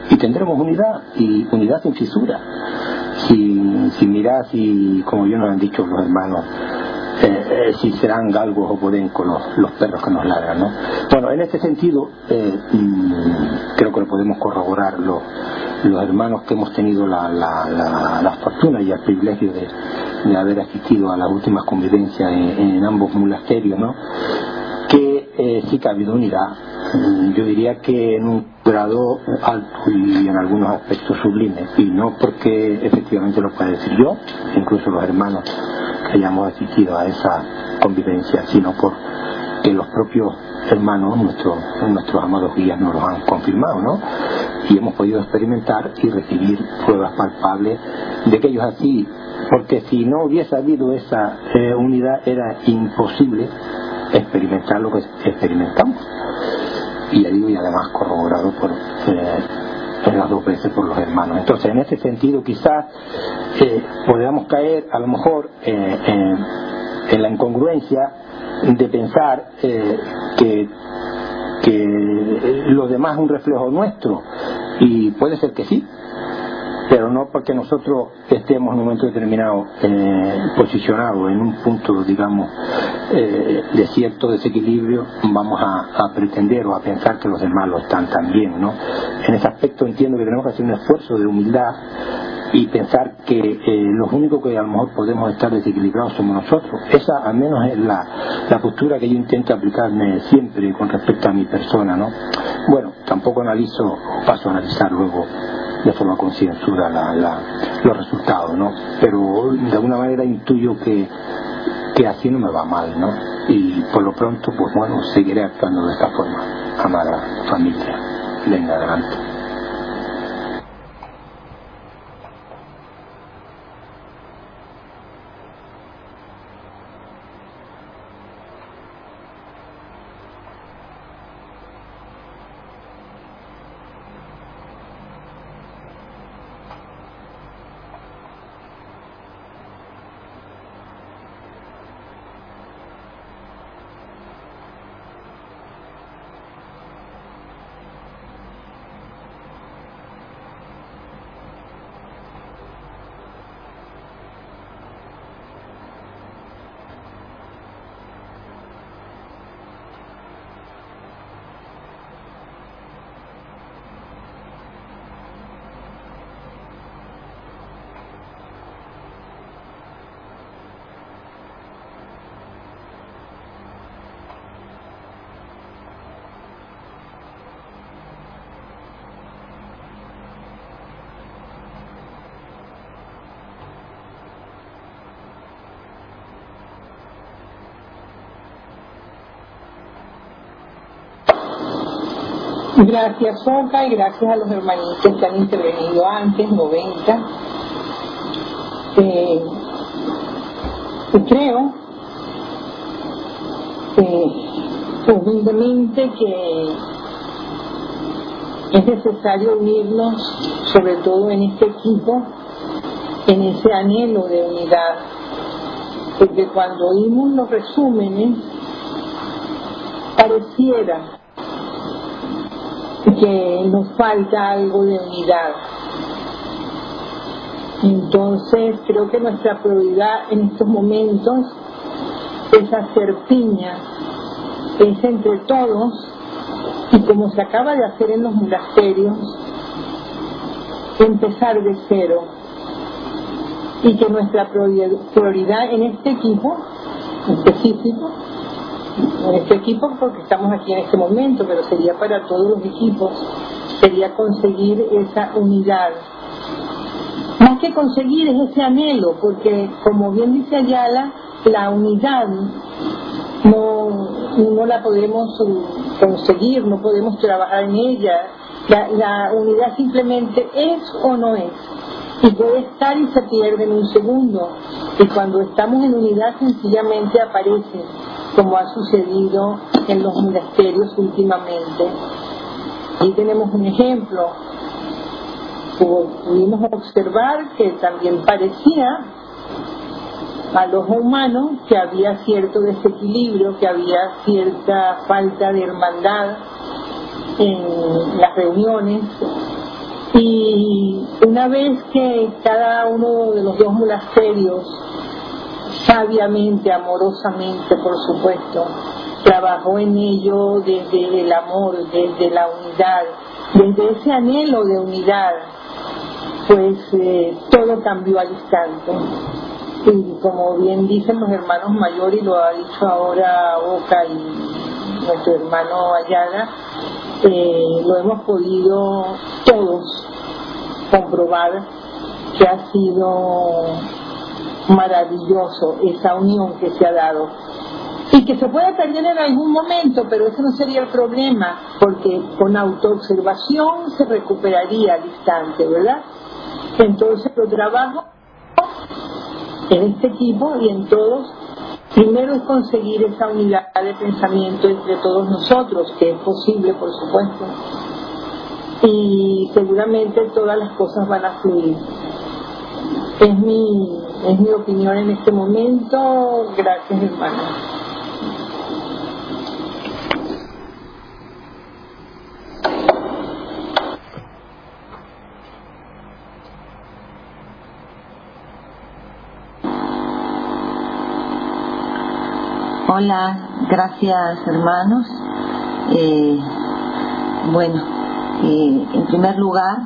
y tendremos unidad, y unidad sin fisura. Si, si mirás, y como yo nos han dicho los hermanos, eh, eh, si serán galgos o podencos los, los perros que nos ladran, ¿no? Bueno, en este sentido, eh, mmm, creo que lo podemos corroborar los, los hermanos que hemos tenido la, la, la, la fortuna y el privilegio de, de haber asistido a las últimas convivencias en, en ambos monasterios, ¿no? Que eh, sí que ha habido unidad, yo diría que en un grado alto y en algunos aspectos sublimes, y no porque efectivamente lo pueda decir yo, incluso los hermanos que hayamos asistido a esa convivencia, sino porque los propios hermanos, nuestros, nuestros amados guías, nos lo han confirmado, ¿no? Y hemos podido experimentar y recibir pruebas palpables de que ellos así, porque si no hubiese habido esa eh, unidad, era imposible experimentar lo que experimentamos, y ya digo, y además corroborado por eh, en las dos veces por los hermanos. Entonces, en ese sentido, quizás eh, podamos caer a lo mejor eh, eh, en la incongruencia de pensar eh, que que lo demás es un reflejo nuestro, y puede ser que sí, pero no porque nosotros estemos en un momento determinado eh, posicionados en un punto, digamos, eh, de cierto desequilibrio, vamos a, a pretender o a pensar que los demás lo están también, ¿no? En ese aspecto entiendo que tenemos que hacer un esfuerzo de humildad y pensar que eh, los únicos que a lo mejor podemos estar desequilibrados somos nosotros. Esa al menos es la, la postura que yo intento aplicarme siempre con respecto a mi persona, ¿no? Bueno, tampoco analizo o paso a analizar luego de forma concienzuda la, la, los resultados, ¿no? Pero de alguna manera intuyo que, que así no me va mal, ¿no? Y por lo pronto, pues bueno, seguiré actuando de esta forma. Amada familia, venga adelante. Gracias, Soca, y gracias a los hermanitos que han intervenido antes, noventa. Eh, y creo eh, humildemente que es necesario unirnos, sobre todo en este equipo, en ese anhelo de unidad, porque cuando oímos los resúmenes pareciera que nos falta algo de unidad. Entonces creo que nuestra prioridad en estos momentos es hacer piña, es entre todos, y como se acaba de hacer en los monasterios, empezar de cero, y que nuestra prioridad en este equipo específico, en este equipo porque estamos aquí en este momento, pero sería para todos los equipos, sería conseguir esa unidad. Más que conseguir es ese anhelo, porque como bien dice Ayala, la unidad no, no la podemos conseguir, no podemos trabajar en ella. La, la unidad simplemente es o no es, y puede estar y se pierde en un segundo, y cuando estamos en unidad sencillamente aparece, como ha sucedido en los monasterios últimamente. Ahí tenemos un ejemplo. Pudimos observar que también parecía al ojo humano que había cierto desequilibrio, que había cierta falta de hermandad en las reuniones, Y una vez que cada uno de los dos monasterios, sabiamente, amorosamente, por supuesto, trabajó en ello desde el amor, desde la unidad, desde ese anhelo de unidad, pues eh, todo cambió al instante. Y como bien dicen los hermanos mayores, y lo ha dicho ahora Oca y nuestro hermano Ayala, eh, lo hemos podido todos comprobar que ha sido maravilloso esa unión que se ha dado. Y que se puede perder en algún momento, pero ese no sería el problema, porque con autoobservación se recuperaría al instante, ¿verdad? Entonces lo trabajo en este equipo y en todos, primero es conseguir esa unidad de pensamiento entre todos nosotros, que es posible, por supuesto, y seguramente todas las cosas van a fluir. Es mi, es mi opinión en este momento. Gracias, hermana. Hola, gracias hermanos. Eh, bueno, eh, en primer lugar,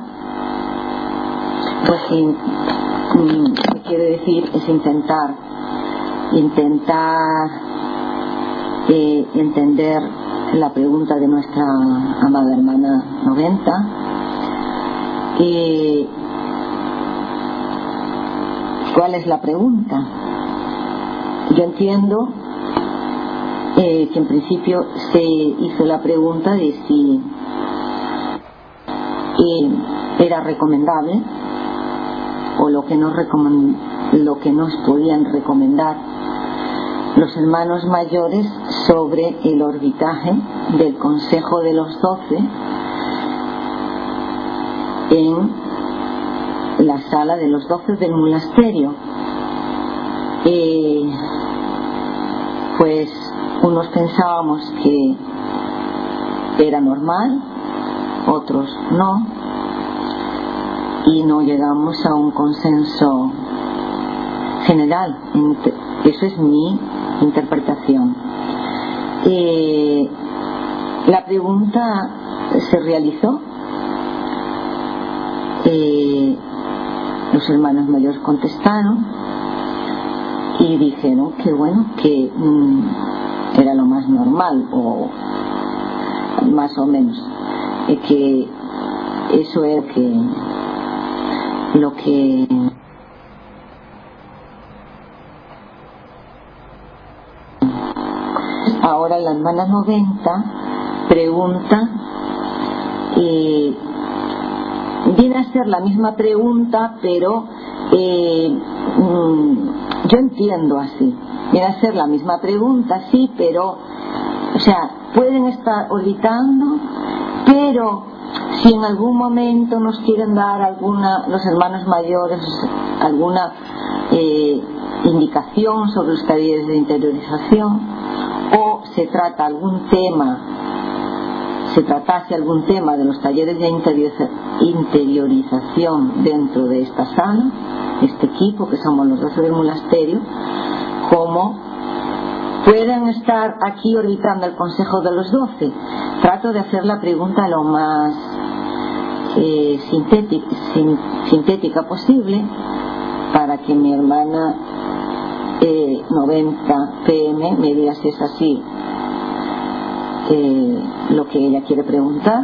pues sí, lo que quiero decir es intentar, intentar eh, entender la pregunta de nuestra amada hermana noventa. Eh, ¿Cuál es la pregunta? Yo entiendo Eh, que en principio se hizo la pregunta de si eh, era recomendable o lo que, nos recomend lo que nos podían recomendar los hermanos mayores sobre el orbitaje del Consejo de los Doce en la sala de los doce del monasterio. Eh, pues unos pensábamos que era normal, otros no, y no llegamos a un consenso general. Eso es mi interpretación. Eh, la pregunta se realizó, eh, los hermanos mayores contestaron y dijeron que bueno, que mmm, era lo más normal, o más o menos, eh, que eso era que lo que ahora la hermana noventa pregunta, eh, viene a ser la misma pregunta, pero eh, mmm, yo entiendo así. Viene a ser la misma pregunta, sí, pero, o sea, pueden estar orbitando, pero si en algún momento nos quieren dar alguna, los hermanos mayores, alguna eh, indicación sobre los talleres de interiorización, o se trata algún tema, se tratase algún tema de los talleres de interioriza, interiorización dentro de esta sala, este equipo que somos los doce del monasterio, como pueden estar aquí orbitando el Consejo de los Doce. Trato de hacer la pregunta lo más eh, sintética, sin, sintética posible, para que mi hermana eh, noventa P M me diga si es así eh, lo que ella quiere preguntar.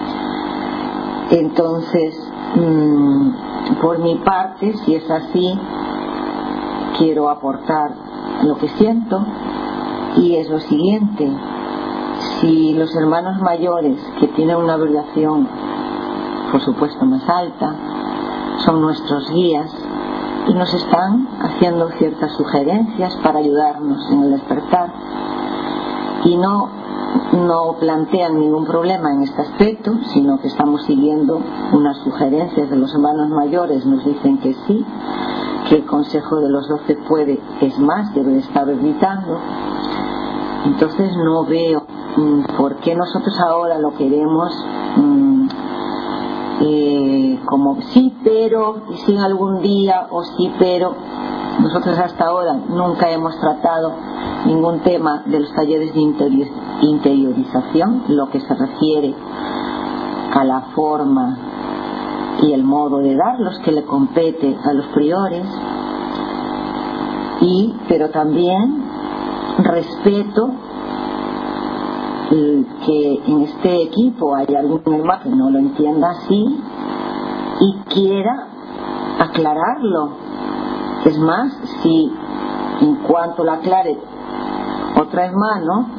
Entonces, mmm, por mi parte, si es así, quiero aportar lo que siento, y es lo siguiente: si los hermanos mayores, que tienen una vibración por supuesto más alta, son nuestros guías y nos están haciendo ciertas sugerencias para ayudarnos en el despertar, y no no plantean ningún problema en este aspecto, sino que estamos siguiendo unas sugerencias de los hermanos mayores, nos dicen que sí, que el Consejo de los Doce puede, es más, debe estar orbitando. Entonces no veo mmm, por qué nosotros ahora lo queremos mmm, eh, como sí pero, y sí algún día, o sí pero. Nosotros hasta ahora nunca hemos tratado ningún tema de los talleres de interior, interiorización, lo que se refiere a la forma y el modo de darlos que le compete a los priores, y pero también respeto que en este equipo hay algún hermano que no lo entienda así y quiera aclararlo. Es más, si en cuanto la aclare otro hermano,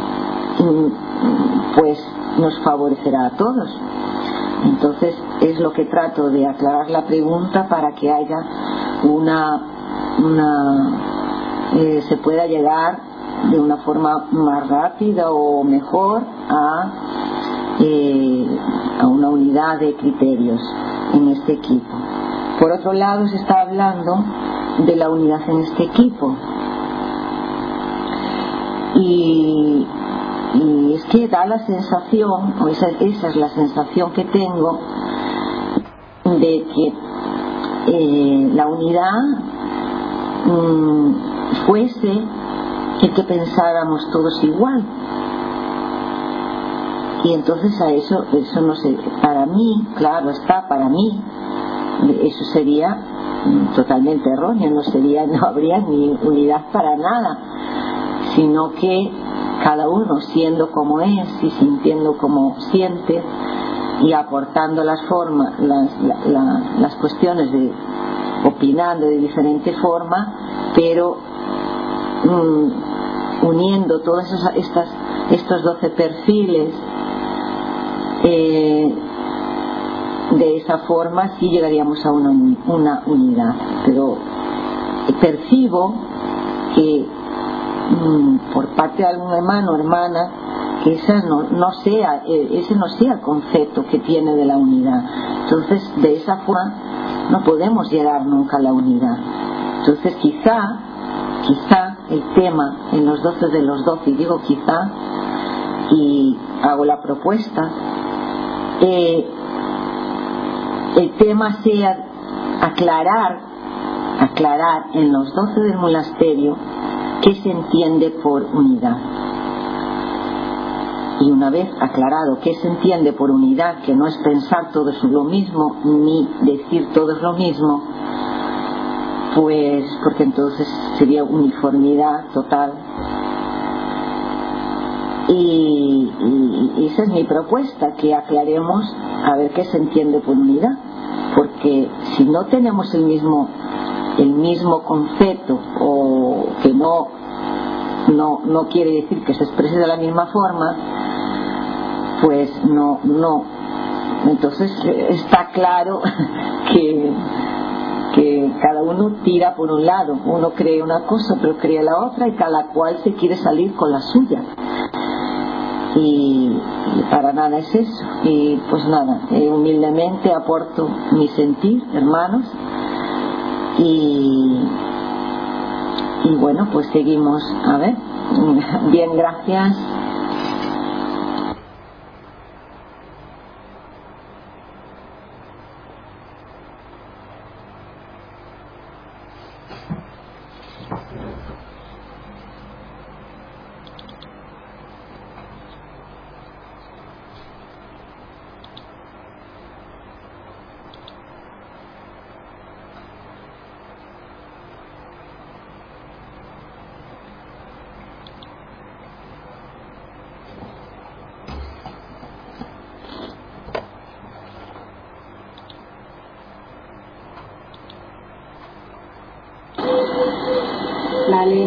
pues nos favorecerá a todos. Entonces es lo que trato de aclarar la pregunta para que haya una, una eh, se pueda llegar de una forma más rápida o mejor a, eh, a una unidad de criterios en este equipo. Por otro lado, se está hablando de la unidad en este equipo, y, y es que da la sensación, o esa, esa es la sensación que tengo, de que eh, la unidad mmm, fuese el que pensáramos todos igual, y entonces a eso eso no sé, para mí, claro está, para mí eso sería totalmente erróneo, no sería, no habría ni unidad para nada, sino que cada uno siendo como es y sintiendo como siente y aportando las formas, las, la, la, las cuestiones de opinando de diferente forma, pero mmm, uniendo todas esas, estas, estos doce perfiles, eh, de esa forma sí llegaríamos a una, una unidad. Pero percibo que mmm, por parte de algún hermano o hermana que esa no, no sea, ese no sea el concepto que tiene de la unidad. Entonces de esa forma no podemos llegar nunca a la unidad. Entonces quizá quizá el tema en los doce de los doce, y digo quizá y hago la propuesta, eh, el tema sea aclarar aclarar en los doce del monasterio qué se entiende por unidad. Y una vez aclarado qué se entiende por unidad, que no es pensar todos lo mismo ni decir todos lo mismo, pues porque entonces sería uniformidad total. Y, y, y esa es mi propuesta, que aclaremos a ver qué se entiende por unidad, porque si no tenemos el mismo el mismo concepto, o que no no no quiere decir que se exprese de la misma forma, pues no no entonces está claro que que cada uno tira por un lado, uno cree una cosa, otro cree la otra, y cada cual se quiere salir con la suya. Y, y para nada es eso. Y pues nada, eh, humildemente aporto mi sentir, hermanos, y, y bueno, pues seguimos. A ver, bien, gracias. Vale,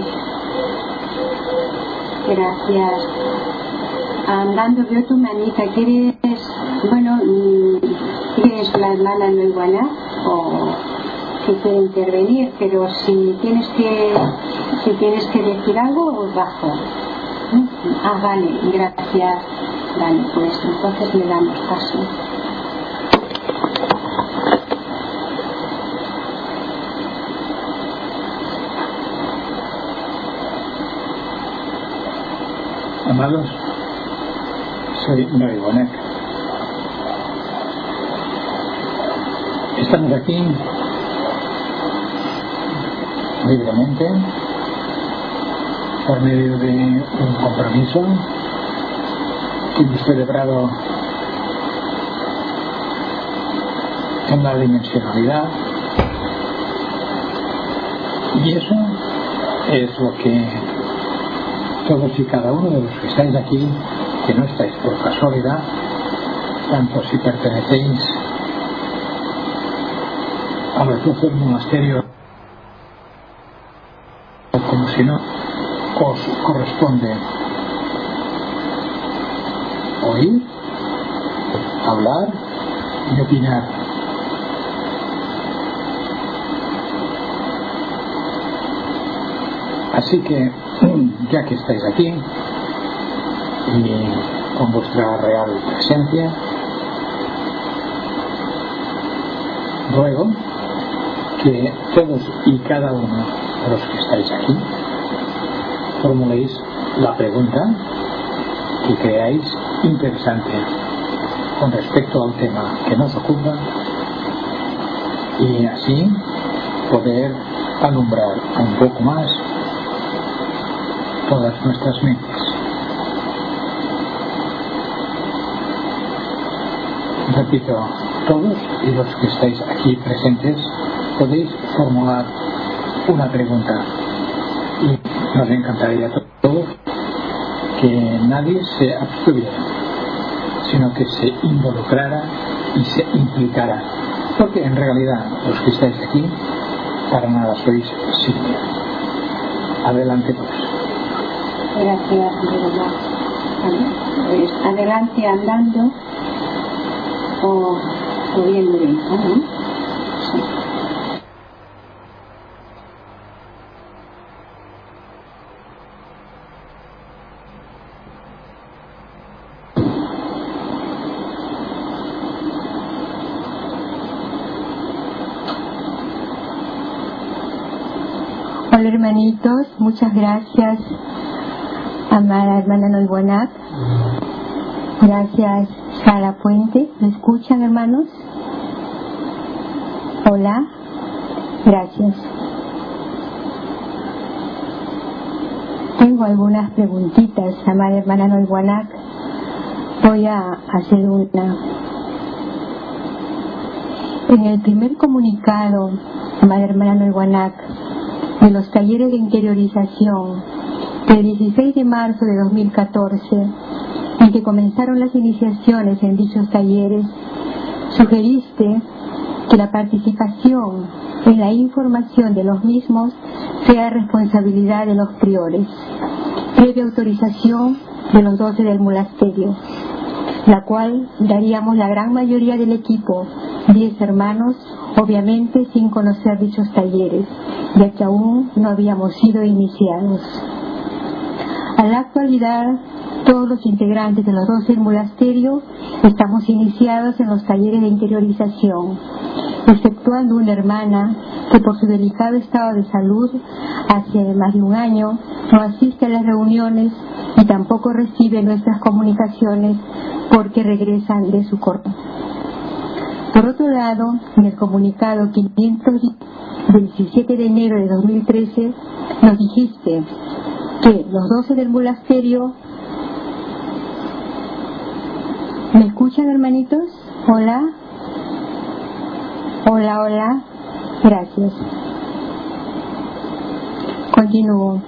gracias. Andando, veo tu manita. ¿Quieres, bueno, quieres la hermana no igualar o que quiere intervenir? Pero si tienes que, si tienes que decir algo, os bajo. Ah, vale, gracias. Vale, pues entonces le damos paso. Amados, soy Noé Bonet. Estamos aquí libremente por medio de un compromiso que hemos celebrado en la dimensionalidad, y eso es lo que todos y cada uno de los que estáis aquí, que no estáis por casualidad, tanto si pertenecéis a los doce monasterios como si no, os corresponde oír, hablar y opinar. Así que, ya que estáis aquí y con vuestra real presencia, ruego que todos y cada uno de los que estáis aquí formuléis la pregunta que creáis interesante con respecto al tema que nos ocupa, y así poder alumbrar un poco más todas nuestras mentes. Repito, todos y los que estáis aquí presentes podéis formular una pregunta, y nos encantaría a todos que nadie se abstuviera, sino que se involucrara y se implicara, porque en realidad los que estáis aquí para nada sois sitios. Adelante pues. Gracias, pues adelante andando o pudiendo ir, ¿no? Sí. Hola hermanitos, muchas gracias, amada hermana Noybuenac. Gracias, Sara Puente. ¿Me escuchan, hermanos? Hola, gracias. Tengo algunas preguntitas, amada hermana Noybuenac. Voy a hacer una. En el primer comunicado, amada hermana Noybuenac, de los talleres de interiorización del dieciséis de marzo de dos mil catorce, en que comenzaron las iniciaciones en dichos talleres, sugeriste que la participación en la información de los mismos sea responsabilidad de los priores, previa autorización de los doce del monasterio, la cual daríamos la gran mayoría del equipo, diez hermanos, obviamente sin conocer dichos talleres, ya que aún no habíamos sido iniciados. A la actualidad, todos los integrantes de los doce del monasterio estamos iniciados en los talleres de interiorización, exceptuando una hermana que por su delicado estado de salud hace más de un año no asiste a las reuniones y tampoco recibe nuestras comunicaciones porque regresan de su corte. Por otro lado, en el comunicado quinientos del diecisiete de enero de dos mil trece nos dijiste que los doce del monasterio... ¿Me escuchan, hermanitos? Hola. Hola, hola. Gracias. Continúo.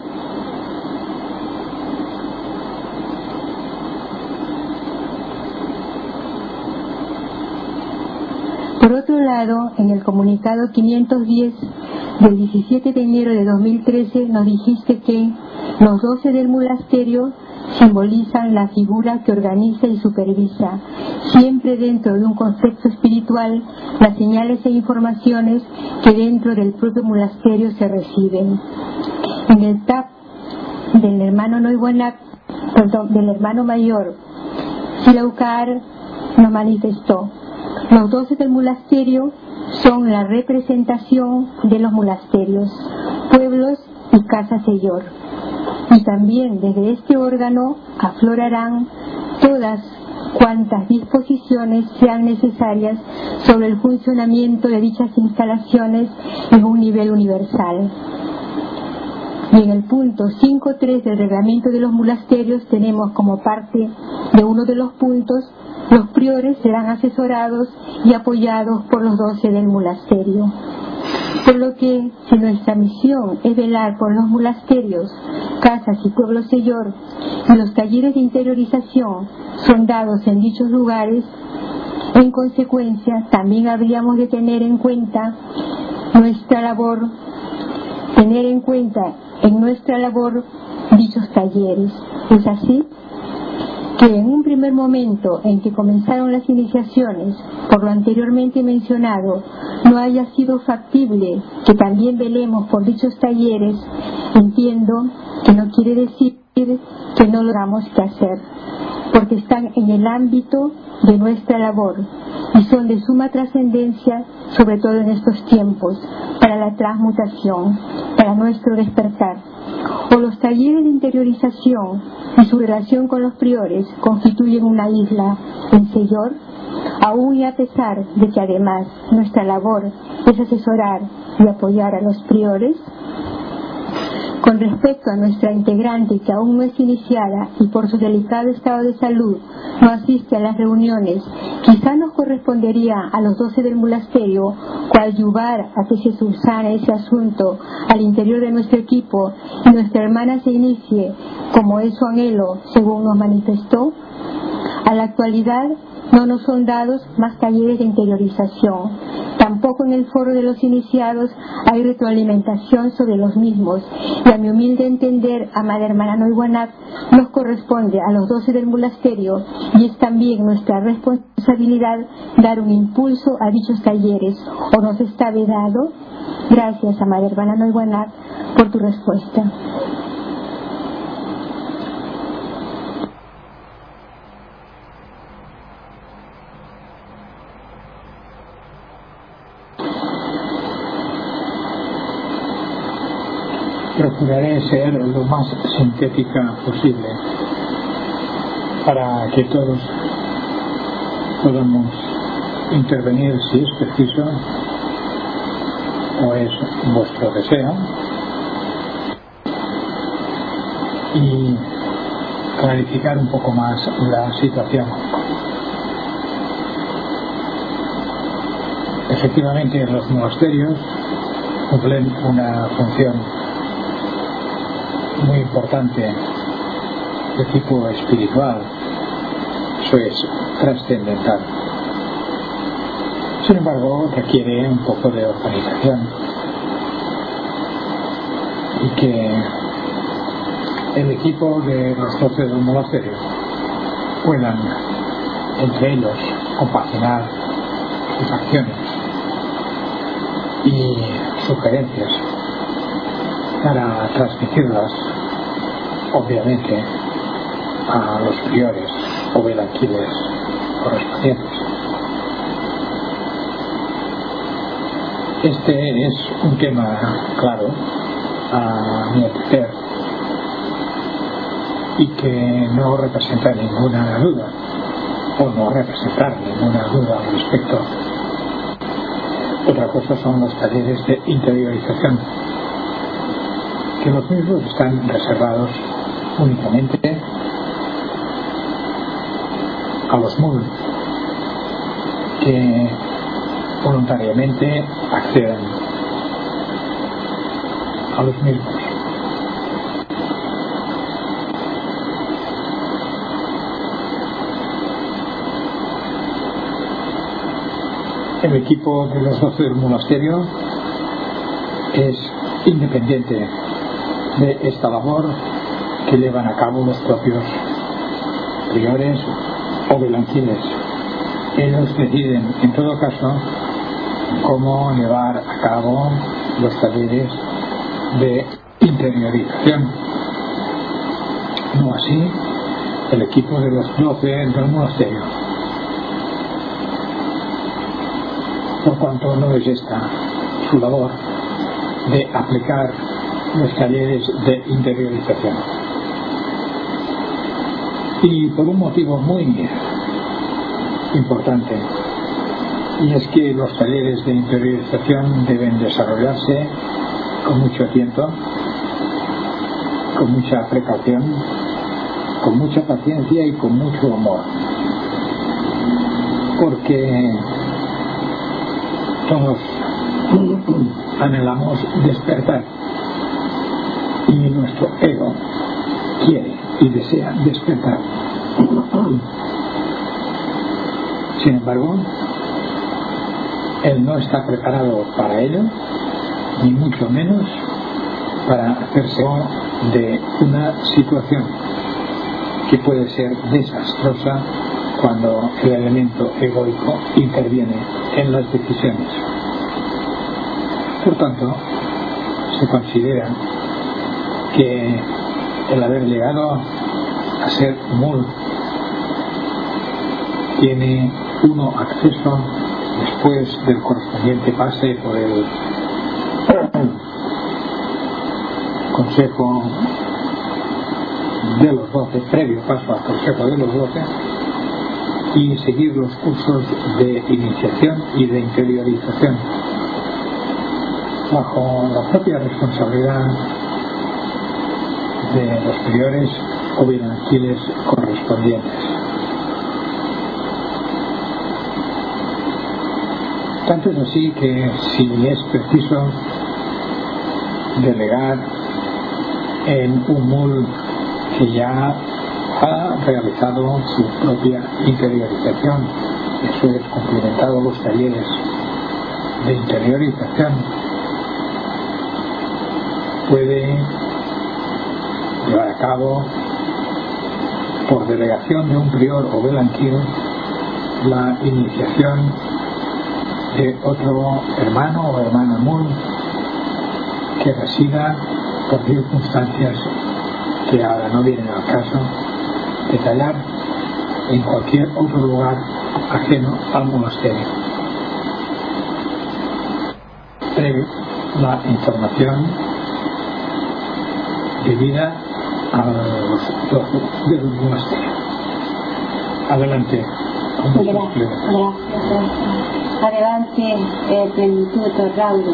Por otro lado, en el comunicado quinientos diez del diecisiete de enero de dos mil trece nos dijiste que los doce del monasterio simbolizan la figura que organiza y supervisa, siempre dentro de un concepto espiritual, las señales e informaciones que dentro del propio monasterio se reciben. En el T A P del hermano Noybuenac, perdón, del hermano mayor Silaucar, nos manifestó: los doce del monasterio son la representación de los monasterios, pueblos y casas señor. Y también desde este órgano aflorarán todas cuantas disposiciones sean necesarias sobre el funcionamiento de dichas instalaciones en un nivel universal. Y en el punto cinco punto tres del reglamento de los monasterios tenemos como parte de uno de los puntos: los priores serán asesorados y apoyados por los doce del monasterio. Por lo que, si nuestra misión es velar por los monasterios, casas y pueblos señor, y los talleres de interiorización son dados en dichos lugares, en consecuencia también habríamos de tener en cuenta nuestra labor, tener en cuenta en nuestra labor dichos talleres. ¿Es así? Que en un primer momento en que comenzaron las iniciaciones, por lo anteriormente mencionado, no haya sido factible que también velemos por dichos talleres, entiendo que no quiere decir que no lo tengamos que hacer, porque están en el ámbito de nuestra labor y son de suma trascendencia, sobre todo en estos tiempos, para la transmutación, para nuestro despertar. O los talleres de interiorización y su relación con los priores constituyen una isla en Señor, aún y a pesar de que además nuestra labor es asesorar y apoyar a los priores. Con respecto a nuestra integrante que aún no es iniciada y por su delicado estado de salud no asiste a las reuniones, quizá nos correspondería a los doce del monasterio coadyuvar a que se subsane ese asunto al interior de nuestro equipo y nuestra hermana se inicie, como es su anhelo, según nos manifestó. A la actualidad no nos son dados más talleres de interiorización. Tampoco en el foro de los iniciados hay retroalimentación sobre los mismos, y a mi humilde entender, amada hermana Noiguanab, nos corresponde a los doce del monasterio y es también nuestra responsabilidad dar un impulso a dichos talleres, o nos está vedado. Gracias, amada hermana Noiguanab, por tu respuesta. Procuraré ser lo más sintética posible para que todos podamos intervenir si es preciso o es vuestro deseo y clarificar un poco más la situación. Efectivamente, los monasterios cumplen una función muy importante de tipo espiritual, eso es trascendental. Sin embargo, requiere un poco de organización y que el equipo de los doce del monasterio puedan entre ellos compaginar sus acciones y sugerencias para transmitirlas, obviamente, a los priores o velanquiles correspondientes. Este es un tema claro, a mi entender, y que no representa ninguna duda, o no representar ninguna duda al respecto. Otra cosa son los talleres de interiorización, que los mismos están reservados únicamente a los M U L que voluntariamente acceden a los mismos. El equipo de los doce del monasterio es independiente de esta labor que llevan a cabo los propios priores o velanquiles. Ellos deciden, en todo caso, cómo llevar a cabo los talleres de interiorización. No así el equipo de los doce del monasterio, por cuanto no es esta su labor de aplicar los talleres de interiorización. Y por un motivo muy importante, y es que los talleres de interiorización deben desarrollarse con mucho tiempo, con mucha precaución, con mucha paciencia y con mucho humor, porque todos anhelamos despertar y nuestro ego quiere y desea despertar. Sin embargo, él no está preparado para ello, ni mucho menos para hacerse de una situación que puede ser desastrosa cuando el elemento egoico interviene en las decisiones. Por tanto, se considera que el haber llegado a ser mul tiene uno acceso, después del correspondiente pase por el Consejo de los Doce, previo paso al Consejo de los Doce, y seguir los cursos de iniciación y de interiorización bajo la propia responsabilidad de los priores o virananciles correspondientes. Tanto es así que si es preciso delegar en un mul que ya ha realizado su propia interiorización, eso es, cumplimentado los talleres de interiorización, puede llevar a cabo por delegación de un prior o velanquil la iniciación de otro hermano o hermana mul que resida por circunstancias que ahora no vienen al caso detallar en cualquier otro lugar ajeno al monasterio, previo la información debida a los doce del monasterio. Adelante. Gracias, gracias, gracias. Adelante, eh, plenitud, Raúl.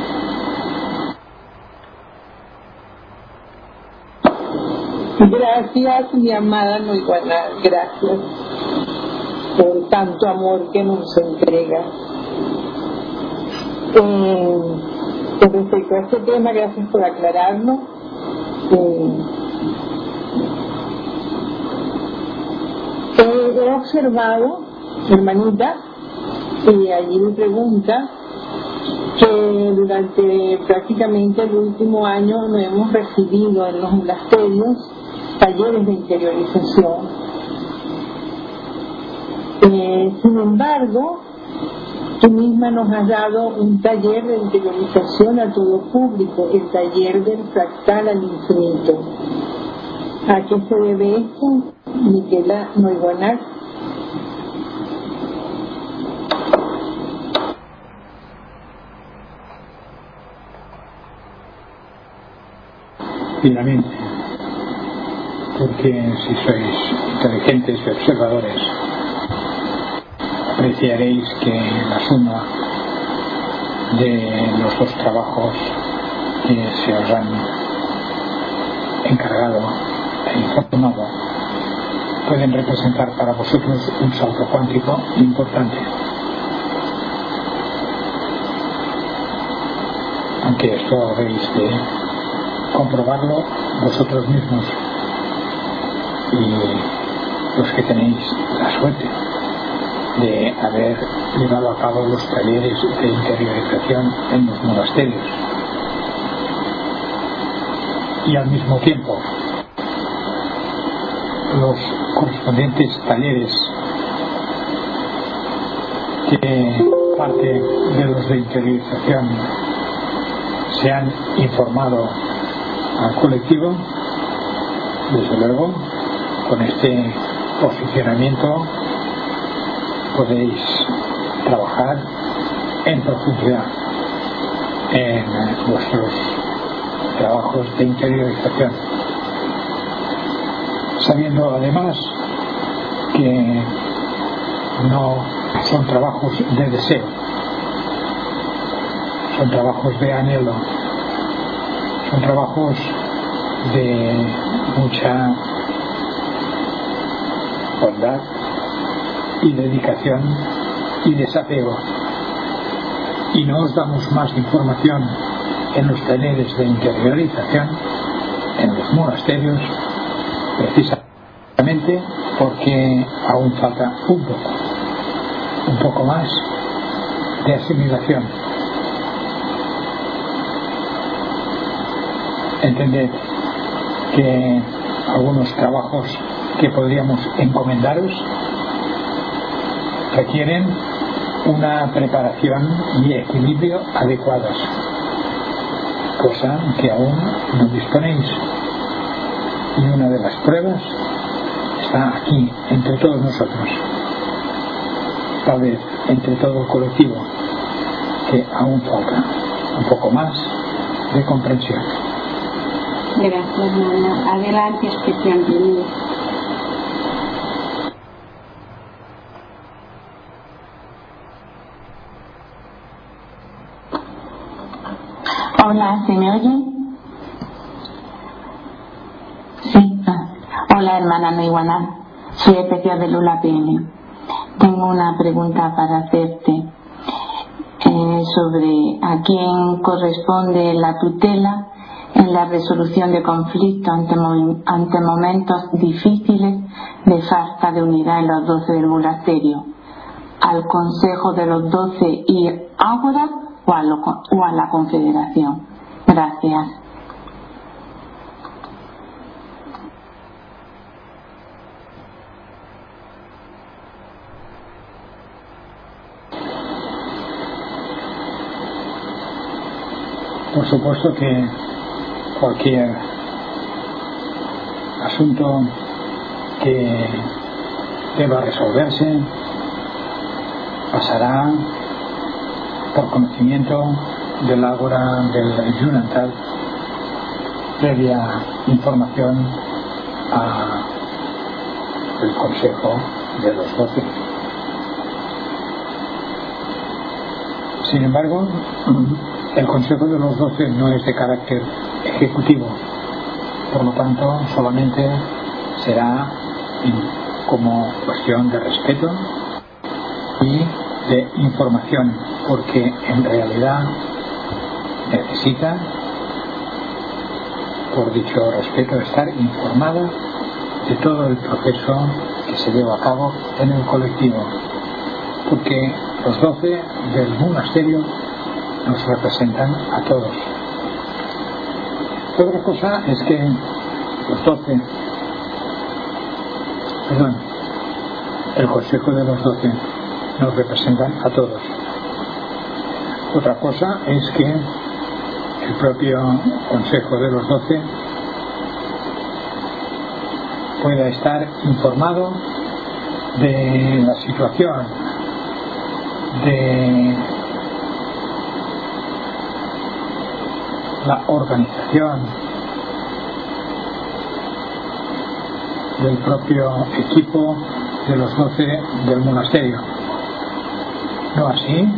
Gracias, mi amada Noiguaná, gracias por tanto amor que nos entrega. Eh, con respecto a este tema, gracias por aclararlo. Eh, he, he observado, hermanita, y allí me pregunta que durante prácticamente el último año no hemos recibido en los monasterios talleres de interiorización. Eh, sin embargo, tú misma nos has dado un taller de interiorización a todo público, el taller del fractal al infinito. ¿A qué se debe esto, Miquela Noiguaná? Finalmente, porque si sois inteligentes y observadores, apreciaréis que la suma de los dos trabajos que se os han encargado e informado pueden representar para vosotros un salto cuántico importante. Aunque esto habéis de comprobarlo vosotros mismos y los que tenéis la suerte de haber llevado a cabo los talleres de interiorización en los monasterios y al mismo tiempo los correspondientes talleres que parte de los de interiorización se han informado al colectivo. Desde luego, con este posicionamiento podéis trabajar en profundidad en vuestros trabajos de interiorización, sabiendo además que no son trabajos de deseo, son trabajos de anhelo, son trabajos de mucha bondad y dedicación y desapego. Y no os damos más información en los talleres de interiorización, en los monasterios, precisamente porque aún falta un poco, un poco más de asimilación. Entended que algunos trabajos que podríamos encomendaros requieren una preparación y equilibrio adecuados, cosa que aún no disponéis. Y una de las pruebas está aquí, entre todos nosotros, tal vez entre todo el colectivo, que aún falta un poco más de comprensión. Gracias, Nana. Adelante, especial Luis. Hola, ¿se me oye? Sí. Ah. Hola, hermana Noiwana. Soy especial de Lula P M. Tengo una pregunta para hacerte eh, sobre a quién corresponde la tutela en la resolución de conflictos ante, ante momentos difíciles de falta de unidad en los doce del monasterio. ¿Al Consejo de los Doce y Ágora o a, lo, o a la Confederación? Gracias. Por supuesto que cualquier asunto que deba resolverse pasará por conocimiento del ágora del Yunantal, previa información al Consejo de los Doce. Sin embargo, el Consejo de los Doce no es de carácter ejecutivo, por lo tanto solamente será como cuestión de respeto y de información, porque en realidad necesita, por dicho respeto, estar informada de todo el proceso que se lleva a cabo en el colectivo, porque los doce del monasterio nos representan a todos. Otra cosa es que los doce, perdón, el Consejo de los Doce nos representan a todos. Otra cosa es que el propio Consejo de los Doce pueda estar informado de la situación, de la organización del propio equipo de los doce del monasterio. No así,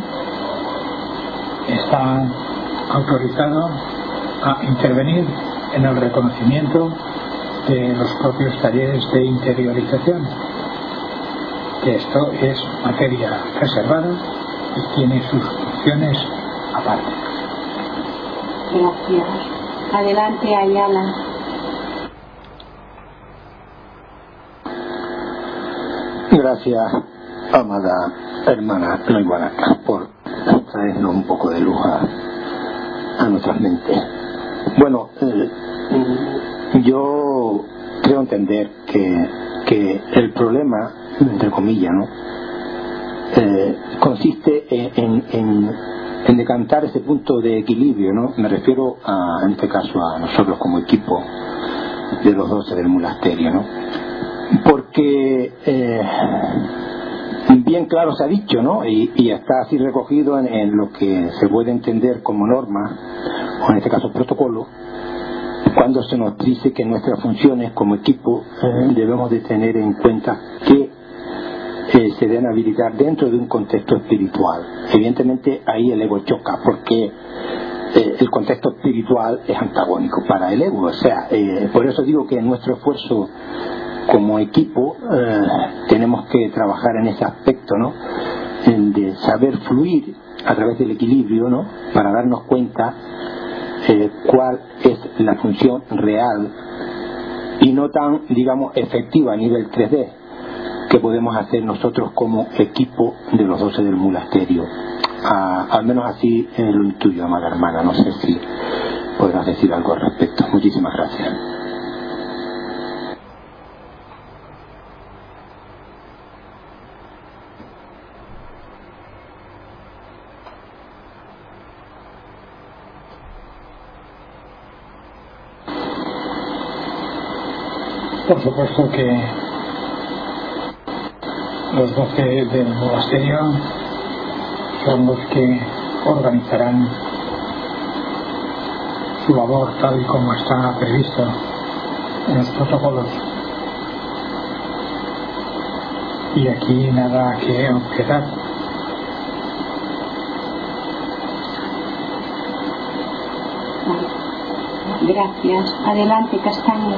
está autorizado a intervenir en el reconocimiento de los propios talleres de interiorización, que esto es materia reservada y tiene sus funciones aparte. Gracias. Adelante, Ayala. Gracias, amada hermana Noiwana, por traernos un poco de luz a, a nuestras mentes. Bueno, eh, yo creo entender que, que el problema, entre comillas, ¿no? Eh, consiste en, en, en decantar ese punto de equilibrio, ¿no? Me refiero a, en este caso a nosotros como equipo de los doce del monasterio, ¿no? Porque eh, bien claro se ha dicho, ¿no? Y, y está así recogido en, en lo que se puede entender como norma, o en este caso protocolo, cuando se nos dice que nuestras funciones como equipo eh, debemos de tener en cuenta que eh, eh, se deben habilitar dentro de un contexto espiritual. Evidentemente ahí el ego choca, porque eh, el contexto espiritual es antagónico para el ego. O sea, eh, por eso digo que en nuestro esfuerzo como equipo eh, tenemos que trabajar en ese aspecto, ¿no? El de saber fluir a través del equilibrio, ¿no? Para darnos cuenta eh, cuál es la función real y no tan, digamos, efectiva a nivel tres D que podemos hacer nosotros como equipo de los doce del monasterio. Ah, al menos así eh, lo intuyo, amada hermana. No sé si podrás decir algo al respecto. Muchísimas gracias. Por supuesto que los doce del monasterio son los que organizarán su labor tal y como está previsto en los protocolos. Y aquí nada que objetar. Gracias. Adelante, Castaño.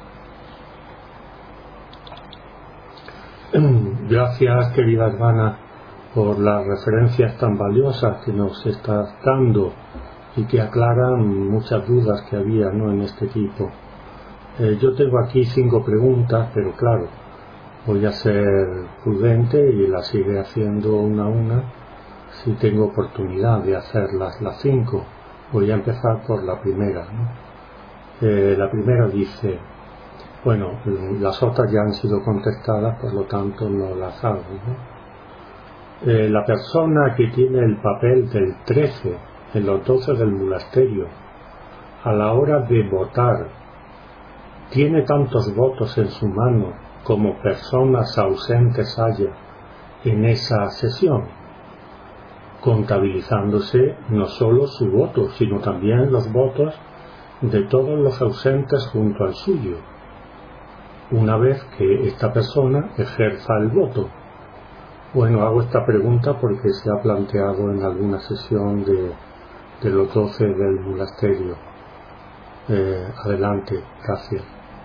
Gracias, querida hermana, por las referencias tan valiosas que nos estás dando y que aclaran muchas dudas que había, ¿no?, en este equipo. Eh, yo tengo aquí cinco preguntas, pero claro, voy a ser prudente y las iré haciendo una a una si tengo oportunidad de hacerlas las cinco. Voy a empezar por la primera, ¿no? Eh, la primera dice... Bueno, las otras ya han sido contestadas, por lo tanto no las hago, ¿no? Eh, la persona que tiene el papel del trece en los doce del monasterio, a la hora de votar, ¿tiene tantos votos en su mano como personas ausentes haya en esa sesión? Contabilizándose no solo su voto, sino también los votos de todos los ausentes junto al suyo, una vez que esta persona ejerza el voto. Bueno, hago esta pregunta porque se ha planteado en alguna sesión de, de los doce del monasterio. Eh, adelante, gracias.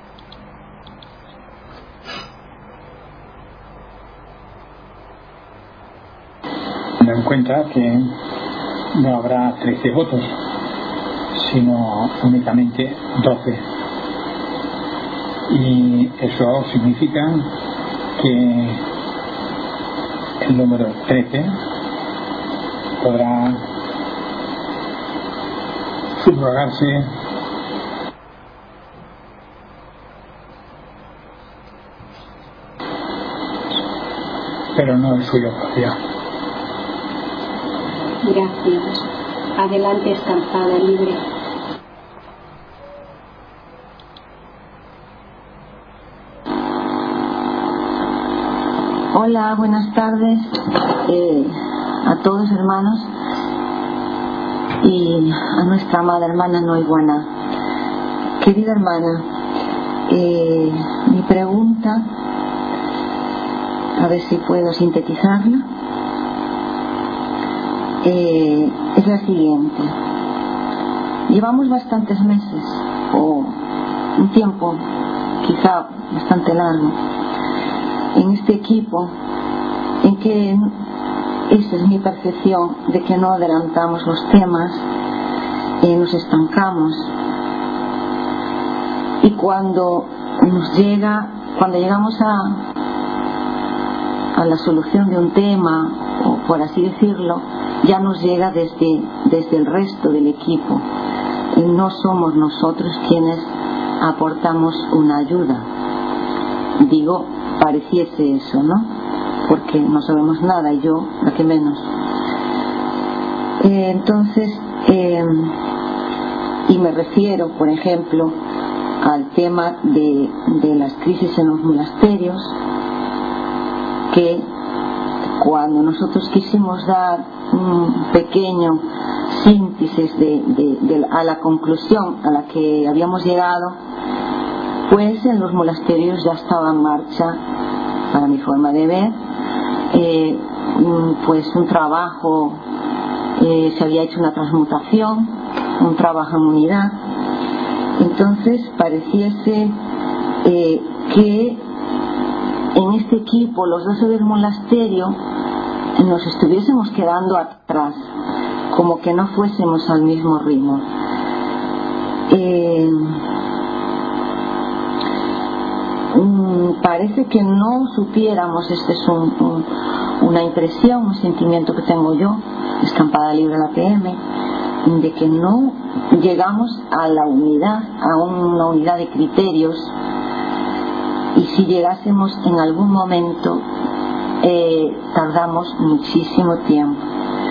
Teniendo en cuenta que no habrá trece votos, sino únicamente doce. Y eso significa que el número trece podrá subrogarse pero no el suyo propio. Gracias. Adelante, Escalfada Libre. Hola, buenas tardes eh, a todos, hermanos, y a nuestra amada hermana Noiguana. Querida hermana, eh, mi pregunta, a ver si puedo sintetizarla, eh, es la siguiente. Llevamos bastantes meses, o un tiempo quizá bastante largo, en este equipo, en que esa es mi percepción de que no adelantamos los temas, eh, nos estancamos, y cuando nos llega, cuando llegamos a, a la solución de un tema, o por así decirlo, ya nos llega desde, desde el resto del equipo, y no somos nosotros quienes aportamos una ayuda. Digo, pareciese eso, ¿no? Porque no sabemos nada, y yo la que menos. Eh, entonces, eh, y me refiero, por ejemplo, al tema de, de las crisis en los monasterios, que cuando nosotros quisimos dar un pequeño síntesis de, de, de, a la conclusión a la que habíamos llegado, pues en los monasterios ya estaba en marcha, para mi forma de ver, eh, pues un trabajo, eh, se había hecho una transmutación, un trabajo en unidad. Entonces pareciese eh, que en este equipo, los doce del monasterio, nos estuviésemos quedando atrás, como que no fuésemos al mismo ritmo. Eh, parece que no supiéramos, esta es un, un, una impresión, un sentimiento que tengo yo, Escampada Libre la P M, de que no llegamos a la unidad, a una unidad de criterios, y si llegásemos en algún momento eh, tardamos muchísimo tiempo.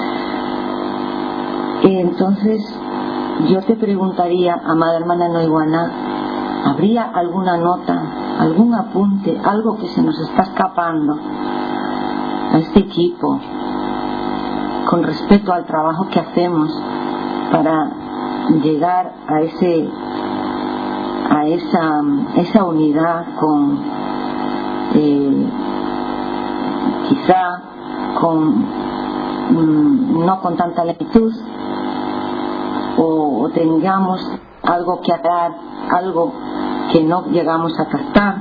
Entonces yo te preguntaría, amada hermana Noiguana, ¿habría alguna nota, algún apunte, algo que se nos está escapando a este equipo con respecto al trabajo que hacemos para llegar a ese a esa esa unidad con eh, quizá con mm, no con tanta lentitud, o, o tengamos algo que hablar, algo que no llegamos a captar,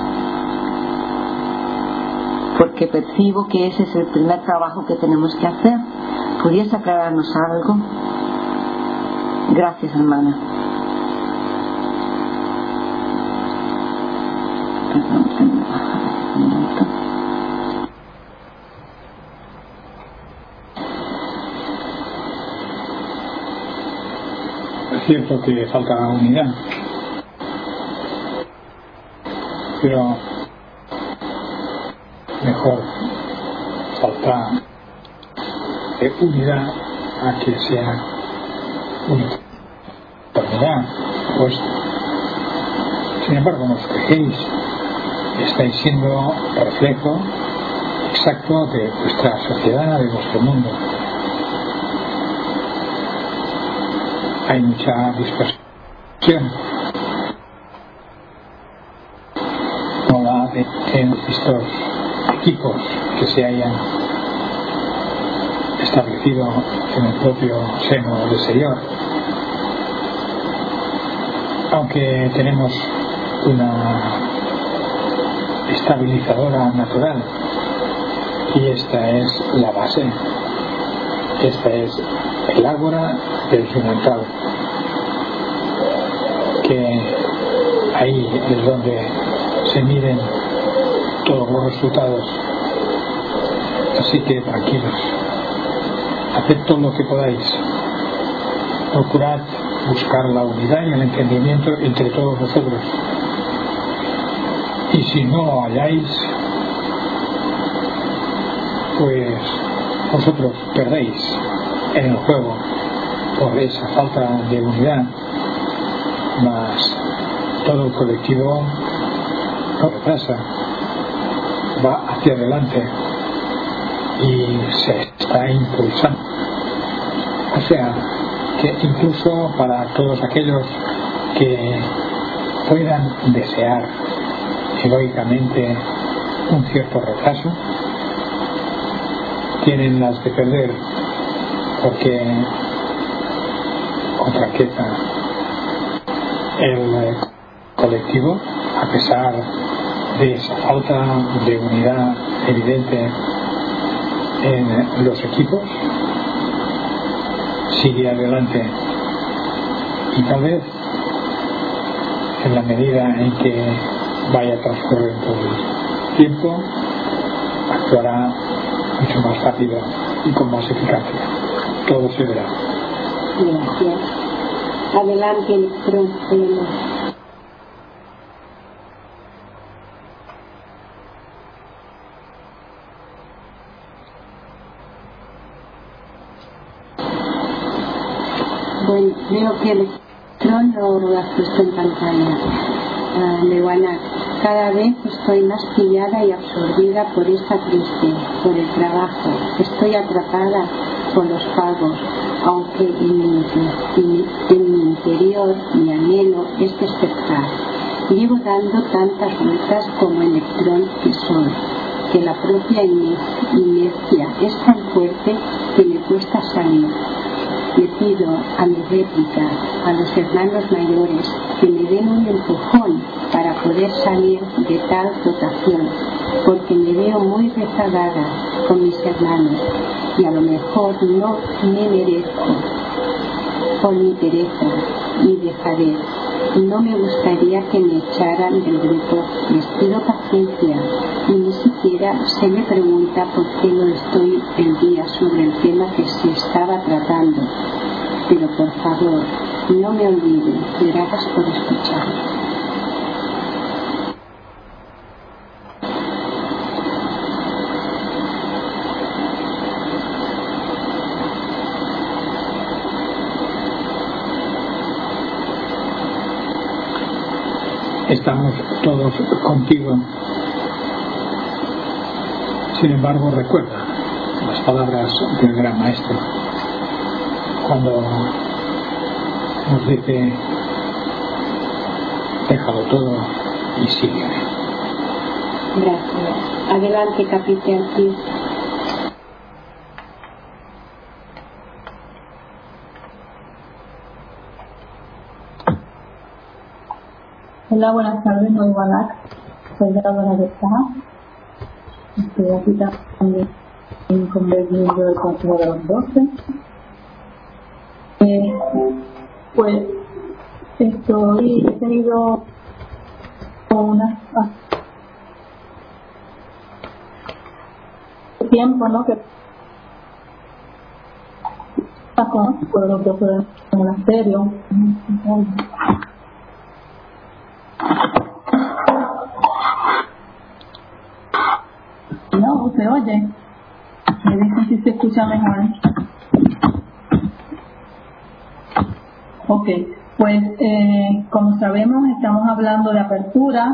porque percibo que ese es el primer trabajo que tenemos que hacer. ¿Podrías aclararnos algo? Gracias, hermana. Es cierto que falta unidad, pero mejor falta de unidad a que sea uniformidad. Pues, sin embargo, no os quejéis, estáis siendo reflejo exacto de vuestra sociedad, de vuestro mundo. Hay mucha dispersión, no la de en estos equipos que se hayan establecido en el propio seno del Señor. Aunque tenemos una estabilizadora natural, y esta es la base, esta es el ágora del instrumental, que ahí es donde se miden todos los resultados. Así que tranquilos, haced todo lo que podáis, procurad buscar la unidad y el entendimiento entre todos vosotros, y si no lo halláis, pues vosotros perdéis en el juego por esa falta de unidad, mas todo el colectivo no retrasa, va hacia adelante y se está impulsando. O sea, que incluso para todos aquellos que puedan desear egoicamente un cierto retraso, tienen las de perder, porque con franqueza el colectivo, a pesar de esa falta de unidad evidente en los equipos, sigue adelante, y tal vez en la medida en que vaya transcurriendo el tiempo actuará mucho más rápido y con más eficacia. Todo se verá. Gracias. Adelante, Electrón. Bueno, creo que el Electrón lo has puesto en pantalla. Uh, Lewana, cada vez estoy más pillada y absorbida por esta triste, por el trabajo. Estoy atrapada por los pagos, aunque en mi, en, en mi interior mi anhelo es despertar. Llevo dando tantas vueltas como electrón que soy. que la propia inercia es tan fuerte que me cuesta salir. Le pido a mi réplica, a los hermanos mayores, que me den un empujón para poder salir de tal dotación, porque me veo muy rezagada con mis hermanos y a lo mejor no me merezco por mi pereza, mi dejadez. No me gustaría que me echaran del grupo. Les pido paciencia y ni siquiera se me pregunta por qué no estoy el día sobre el tema que se estaba tratando. Pero por favor, no me olviden. Gracias por escuchar. Estamos todos contigo. Sin embargo, recuerda las palabras del gran maestro cuando nos dice: déjalo todo y sígueme. Gracias. Adelante, capitán. Hola, buenas tardes, muy buenas. Soy Graduada de T A. Estoy aquí también con el miembro del Consejo de los Doce. Eh, pues estoy, he tenido una tiempo, ¿no? Que pasó por los doce del monasterio. No, se oye. Me dicen si se escucha mejor. Ok, pues eh, como sabemos estamos hablando de apertura.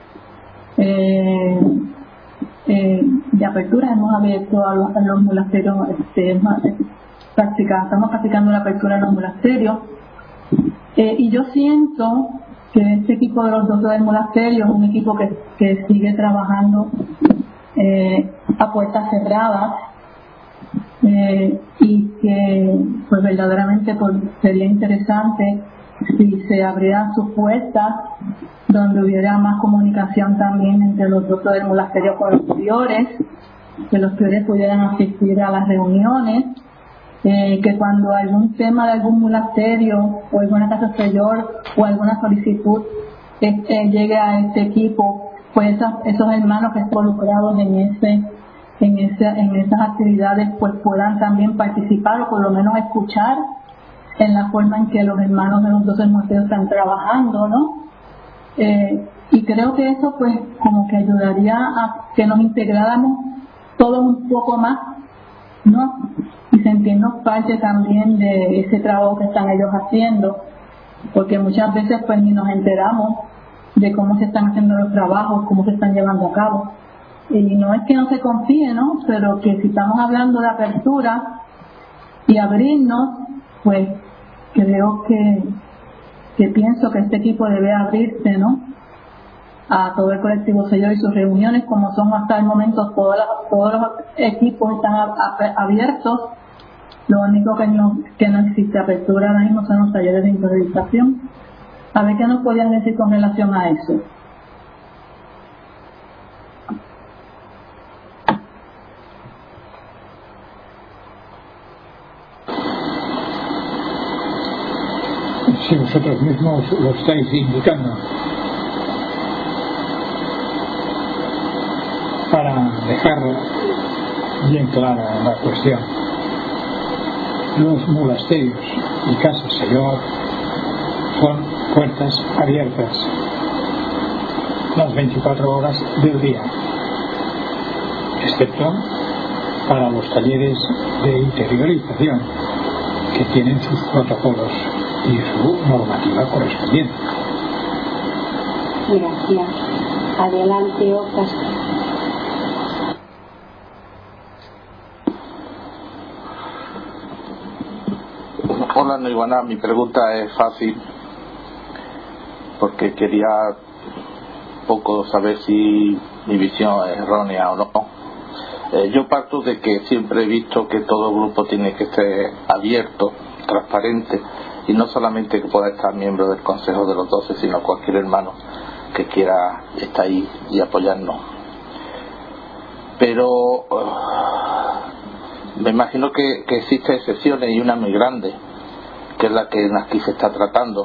Eh, eh, de apertura hemos abierto a los, a los monasterios, este, practica, estamos practicando la apertura en los monasterios. Eh, y yo siento que este equipo de los doce del monasterio es un equipo que, que sigue trabajando eh, a puertas cerradas, eh, y que pues verdaderamente pues, sería interesante si se abrieran sus puertas donde hubiera más comunicación también entre los doce del monasterio con los priores, que los priores pudieran asistir a las reuniones, eh, que cuando algún tema de algún monasterio o alguna casa mayor o alguna solicitud este, llegue a este equipo, pues esos, esos hermanos que están involucrados en ese en esa, en esas actividades pues puedan también participar o por lo menos escuchar en la forma en que los hermanos de los doce monasterios están trabajando, ¿no? Eh, y creo que eso pues como que ayudaría a que nos integráramos todos un poco más, ¿no? Y sentirnos parte también de ese trabajo que están ellos haciendo, porque muchas veces pues ni nos enteramos de cómo se están haciendo los trabajos, cómo se están llevando a cabo. Y no es que no se confíe, ¿no? Pero que si estamos hablando de apertura y abrirnos, pues creo que, que pienso que este equipo debe abrirse, ¿no? A todo el colectivo Señor y sus reuniones, como son hasta el momento todos los, todos los equipos están a, a, abiertos. Lo único que no, que no existe apertura ahora mismo son los talleres de improvisación. A ver qué nos podían decir con relación a eso. Si vosotros mismos lo estáis indicando, para dejar bien clara la cuestión, los monasterios y casas Señor son puertas abiertas las veinticuatro horas del día, excepto para los talleres de interiorización, que tienen sus protocolos y su normativa correspondiente. Gracias. Adelante, Ocas. Hola, Noivana. Mi pregunta es fácil porque quería un poco saber si mi visión es errónea o no. Eh, yo parto de que siempre he visto que todo grupo tiene que ser abierto, transparente, y no solamente que pueda estar miembro del Consejo de los Doce, sino cualquier hermano que quiera estar ahí y apoyarnos. Pero uh, me imagino que, que existen excepciones, y una muy grande, que es la que aquí se está tratando.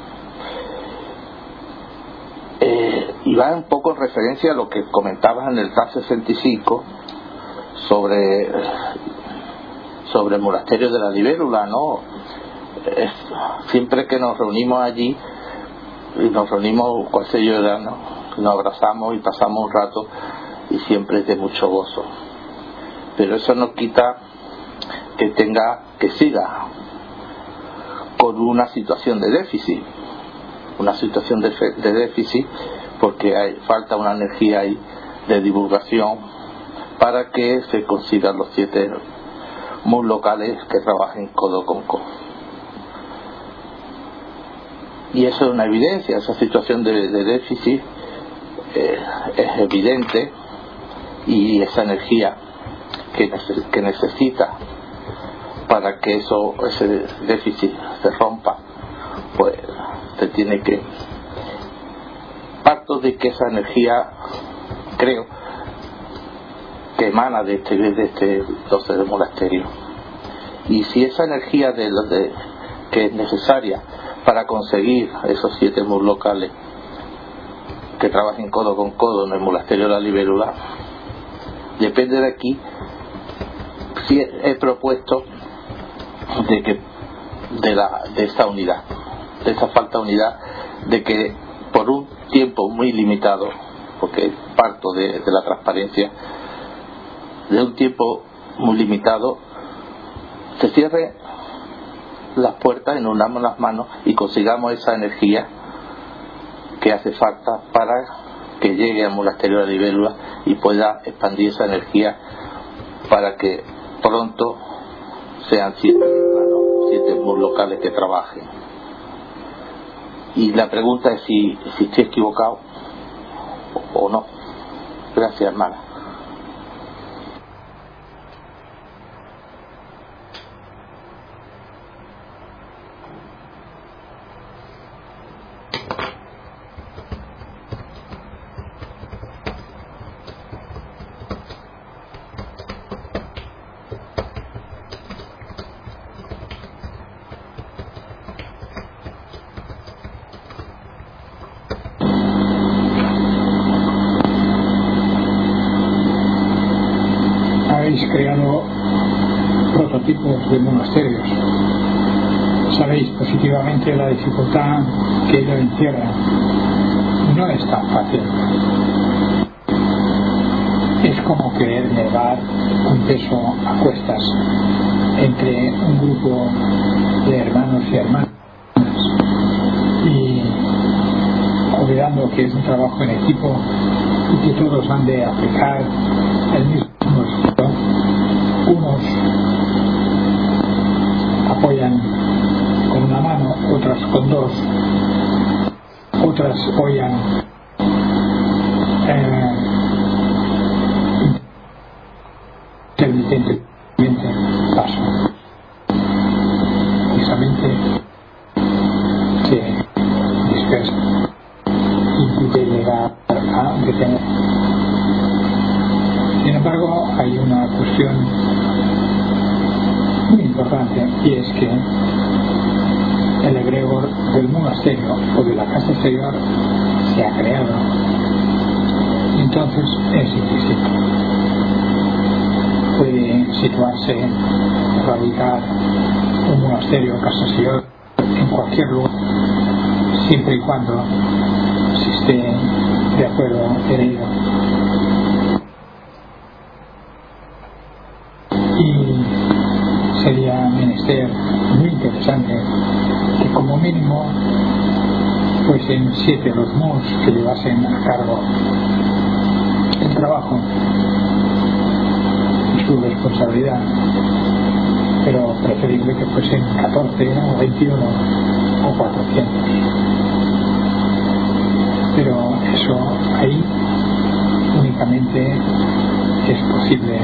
Eh, y va un poco en referencia a lo que comentabas en el T A P sesenta y cinco sobre sobre el monasterio de la Libélula, ¿no? Es, siempre que nos reunimos allí, y nos reunimos con ese llorano, nos abrazamos y pasamos un rato, y siempre es de mucho gozo. Pero eso no quita que tenga, que siga con una situación de déficit, una situación de, fe, de déficit, porque hay, falta una energía ahí de divulgación para que se consigan los siete M U S locales que trabajen codo con codo. Y eso es una evidencia, esa situación de, de déficit eh, es evidente, y esa energía que, neces- que necesita para que eso, ese déficit se rompa, pues se tiene que, parto de que esa energía, creo que emana de este, de este doce del monasterio, y si esa energía de, de, que es necesaria para conseguir esos siete M U S locales que trabajen codo con codo en el monasterio de la Libélula, depende de aquí. Si he propuesto de que de la de esta unidad, de esta falta de unidad, de que por un tiempo muy limitado, porque parto de, de la transparencia, de un tiempo muy limitado, se cierre las puertas y nos unamos las manos y consigamos esa energía que hace falta para que llegue al monasterio de la Libélula y pueda expandir esa energía para que pronto sean siete, bueno, siete M U S locales que trabajen. Y la pregunta es si, si estoy equivocado o no. Gracias, hermana. Habéis creado prototipos de monasterios. Sabéis positivamente la dificultad que ello encierra. No es tan fácil. Es como querer llevar un peso a cuestas entre un grupo de hermanos y hermanas, y olvidando que es un trabajo en equipo y que todos han de aplicar el mismo esfuerzo. Unos apoyan con una mano, otras con dos, otras apoyan eh, intermitentemente, paso precisamente que dispersa, impide llegar a detener. Sin embargo, hay una cuestión muy importante, y es que el egregor del monasterio o de la casa exterior se ha creado, y entonces es invisible. Puede situarse, radicar un monasterio o casa exterior en cualquier lugar, siempre y cuando se esté de acuerdo en ello. Y sería menester muy interesante que como mínimo fuesen siete los M U S que llevasen a cargo el trabajo y su responsabilidad, pero preferible que fuesen catorce o veintiuno o cuatrocientos. Pero eso ahí únicamente únicamente es posible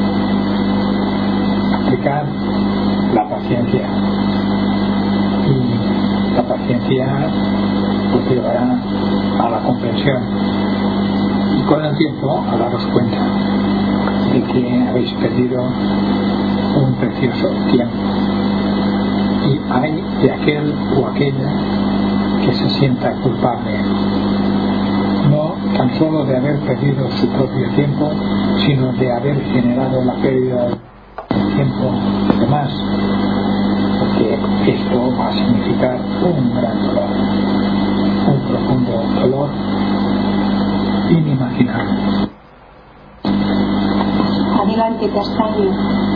aplicar la paciencia, y la paciencia pues llevará a la comprensión, y con el tiempo a daros cuenta de que habéis perdido un precioso tiempo, y hay de aquel o aquella que se sienta culpable, no tan solo de haber perdido su propio tiempo, sino de haber generado la pérdida de tiempo de demás, porque esto va a significar un gran dolor, un profundo dolor inimaginable. Adelante, Castaño.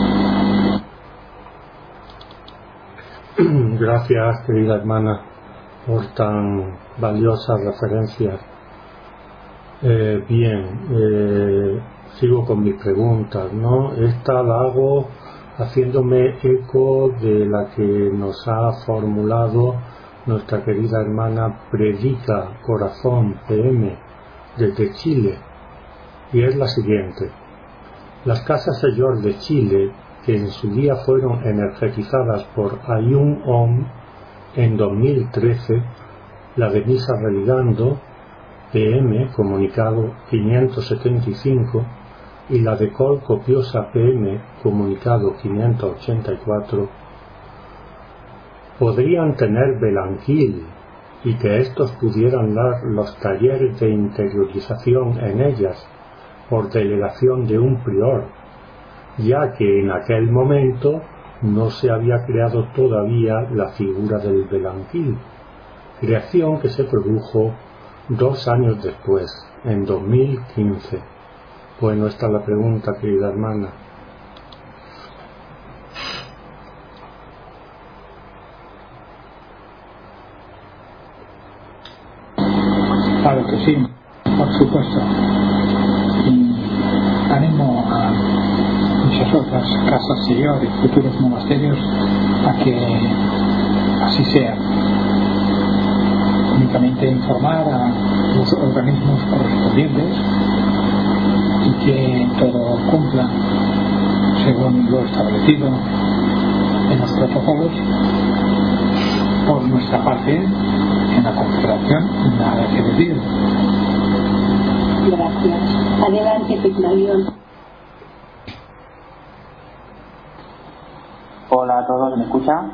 Gracias, querida hermana, por tan valiosas referencias. Eh, bien, eh, sigo con mis preguntas, ¿no? Esta la hago haciéndome eco de la que nos ha formulado nuestra querida hermana Predica Corazón P M desde Chile, y es la siguiente. Las casas Señor de Chile, que en su día fueron energetizadas por Ayun Om en dos mil trece, la de Misa Religando P M, comunicado quinientos setenta y cinco, y la de Col Copiosa P M, comunicado quinientos ochenta y cuatro, podrían tener Belanquil, y que éstos pudieran dar los talleres de interiorización en ellas por delegación de un prior, ya que en aquel momento no se había creado todavía la figura del Belanquil, creación que se produjo dos años después, en dos mil quince. Bueno, esta es la pregunta, querida hermana. Claro que sí, por supuesto. Y animo a muchas otras casas Señor y futuros monasterios a que así sea. Únicamente informar a los organismos correspondientes y que todo cumpla según lo establecido en los protocolos. Por nuestra parte, en la Confederación, nada que decir. Gracias. Adelante, Pigmalión. Hola a todos, ¿me escuchan?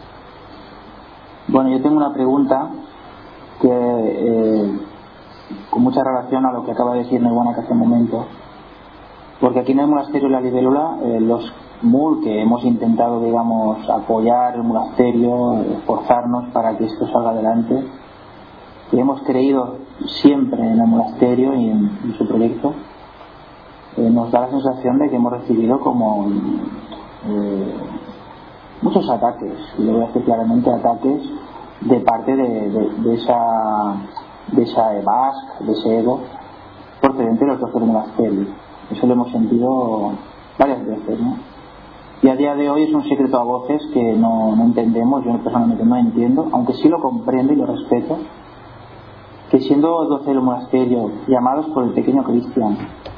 Bueno, yo tengo una pregunta que eh, con mucha relación a lo que acaba de decir Neuwana hace un momento, porque aquí en el monasterio de la Libélula, eh, los M U L que hemos intentado, digamos, apoyar el monasterio, esforzarnos para que esto salga adelante, y hemos creído siempre en el monasterio y en, en su proyecto, eh, nos da la sensación de que hemos recibido como eh, muchos ataques, y lo voy a decir claramente, ataques de parte de, de, de esa de esa E B A S C, de ese ego procedente de los doctores del monasterio. Eso lo hemos sentido varias veces, ¿no? Y a día de hoy es un secreto a voces que no, no entendemos, yo personalmente no entiendo, aunque sí lo comprendo y lo respeto, que siendo doce del monasterio, llamados por el pequeño Cristian,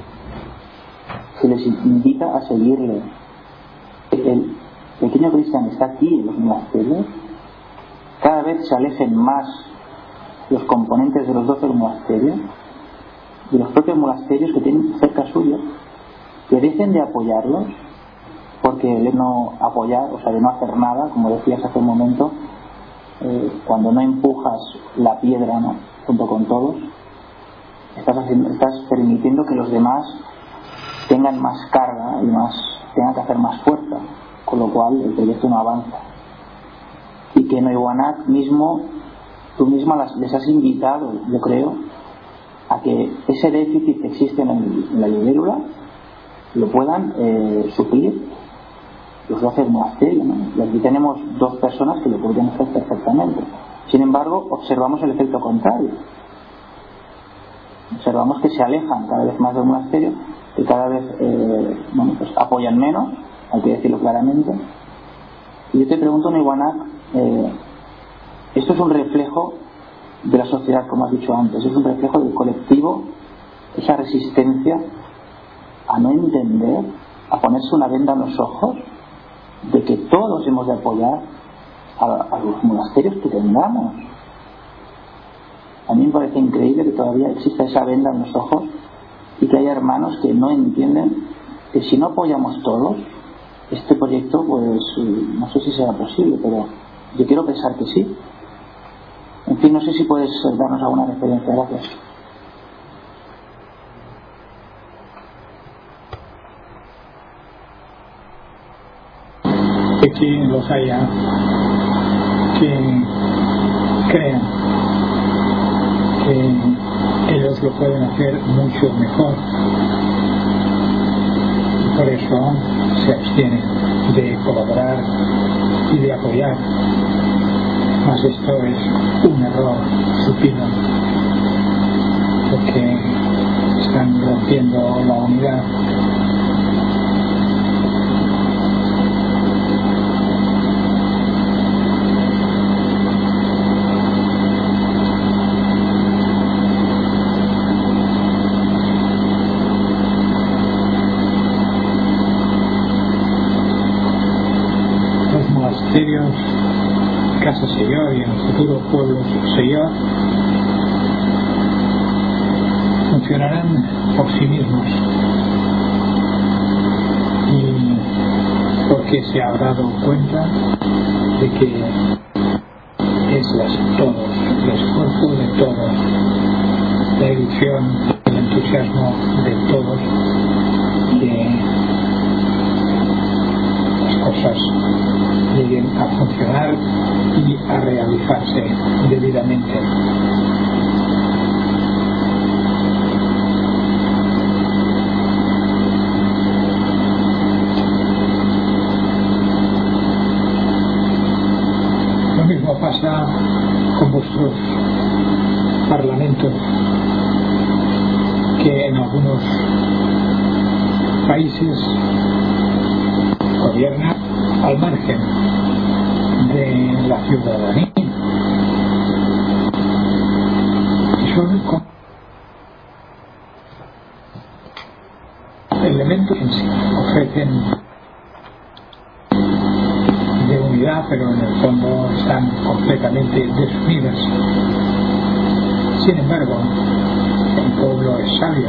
se les invita a seguirle. El pequeño Cristian está aquí en los monasterios, cada vez se alejen más los componentes de los doce del monasterio, de los propios monasterios que tienen cerca suyo, que dejen de apoyarlos, porque el no apoyar, o sea, de no hacer nada, como decías hace un momento, eh, cuando no empujas la piedra, ¿no?, junto con todos, estás, haciendo, estás permitiendo que los demás tengan más carga y más, tengan que hacer más fuerza, con lo cual el proyecto no avanza. Y que en Neuwana mismo, tú misma las, les has invitado, yo creo, a que ese déficit que existe en, el, en la Libélula lo puedan eh, suplir los doce del monasterio, ¿no? Y aquí tenemos dos personas que lo podrían hacer perfectamente. Sin embargo, observamos el efecto contrario. Observamos que se alejan cada vez más del monasterio, que cada vez eh, bueno, pues apoyan menos, hay que decirlo claramente. Y yo te pregunto, Neuwana, eh, esto es un reflejo de la sociedad, como has dicho antes, es un reflejo del colectivo esa resistencia a no entender, a ponerse una venda en los ojos de que todos hemos de apoyar a, a los monasterios que tengamos. A mí me parece increíble que todavía exista esa venda en los ojos y que haya hermanos que no entienden que si no apoyamos todos este proyecto, pues no sé si será posible, pero yo quiero pensar que sí. En fin, no sé si puedes darnos alguna referencia. Gracias. Que quien los haya que crean que ellos lo pueden hacer mucho mejor, y por eso se abstienen de colaborar y de apoyar. Mas esto es un error supino, porque están rompiendo la unidad. Los monasterios Casa Señor y en el futuro Pueblos Señor funcionarán por sí mismos, y porque se ha dado cuenta de que es las, todos, el esfuerzo de todos, la ilusión, el entusiasmo de todos, que las cosas lleguen a funcionar y a realizarse debidamente. Lo mismo pasa con vuestros parlamentos, que en algunos países gobiernan al margen de la ciudadanía, y son elementos que sí ofrecen de unidad, pero en el fondo están completamente desunidas. Sin embargo, el pueblo es sabio,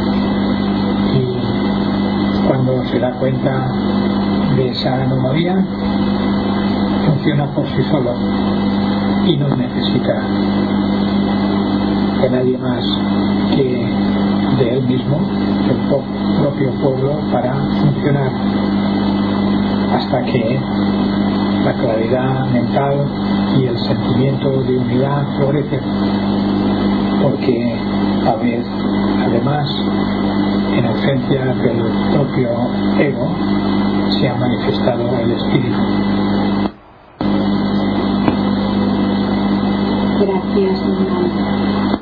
y cuando se da cuenta de esa anomalía, funciona por sí solo y no necesita de nadie más que de él mismo, del propio pueblo, para funcionar, hasta que la claridad mental y el sentimiento de unidad florecen, porque a vez, además, en ausencia del propio ego, se ha manifestado el espíritu. Gracias, hermano.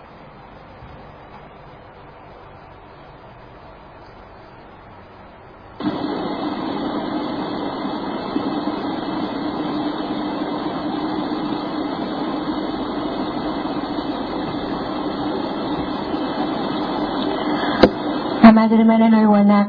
Amada hermana Noyuanak,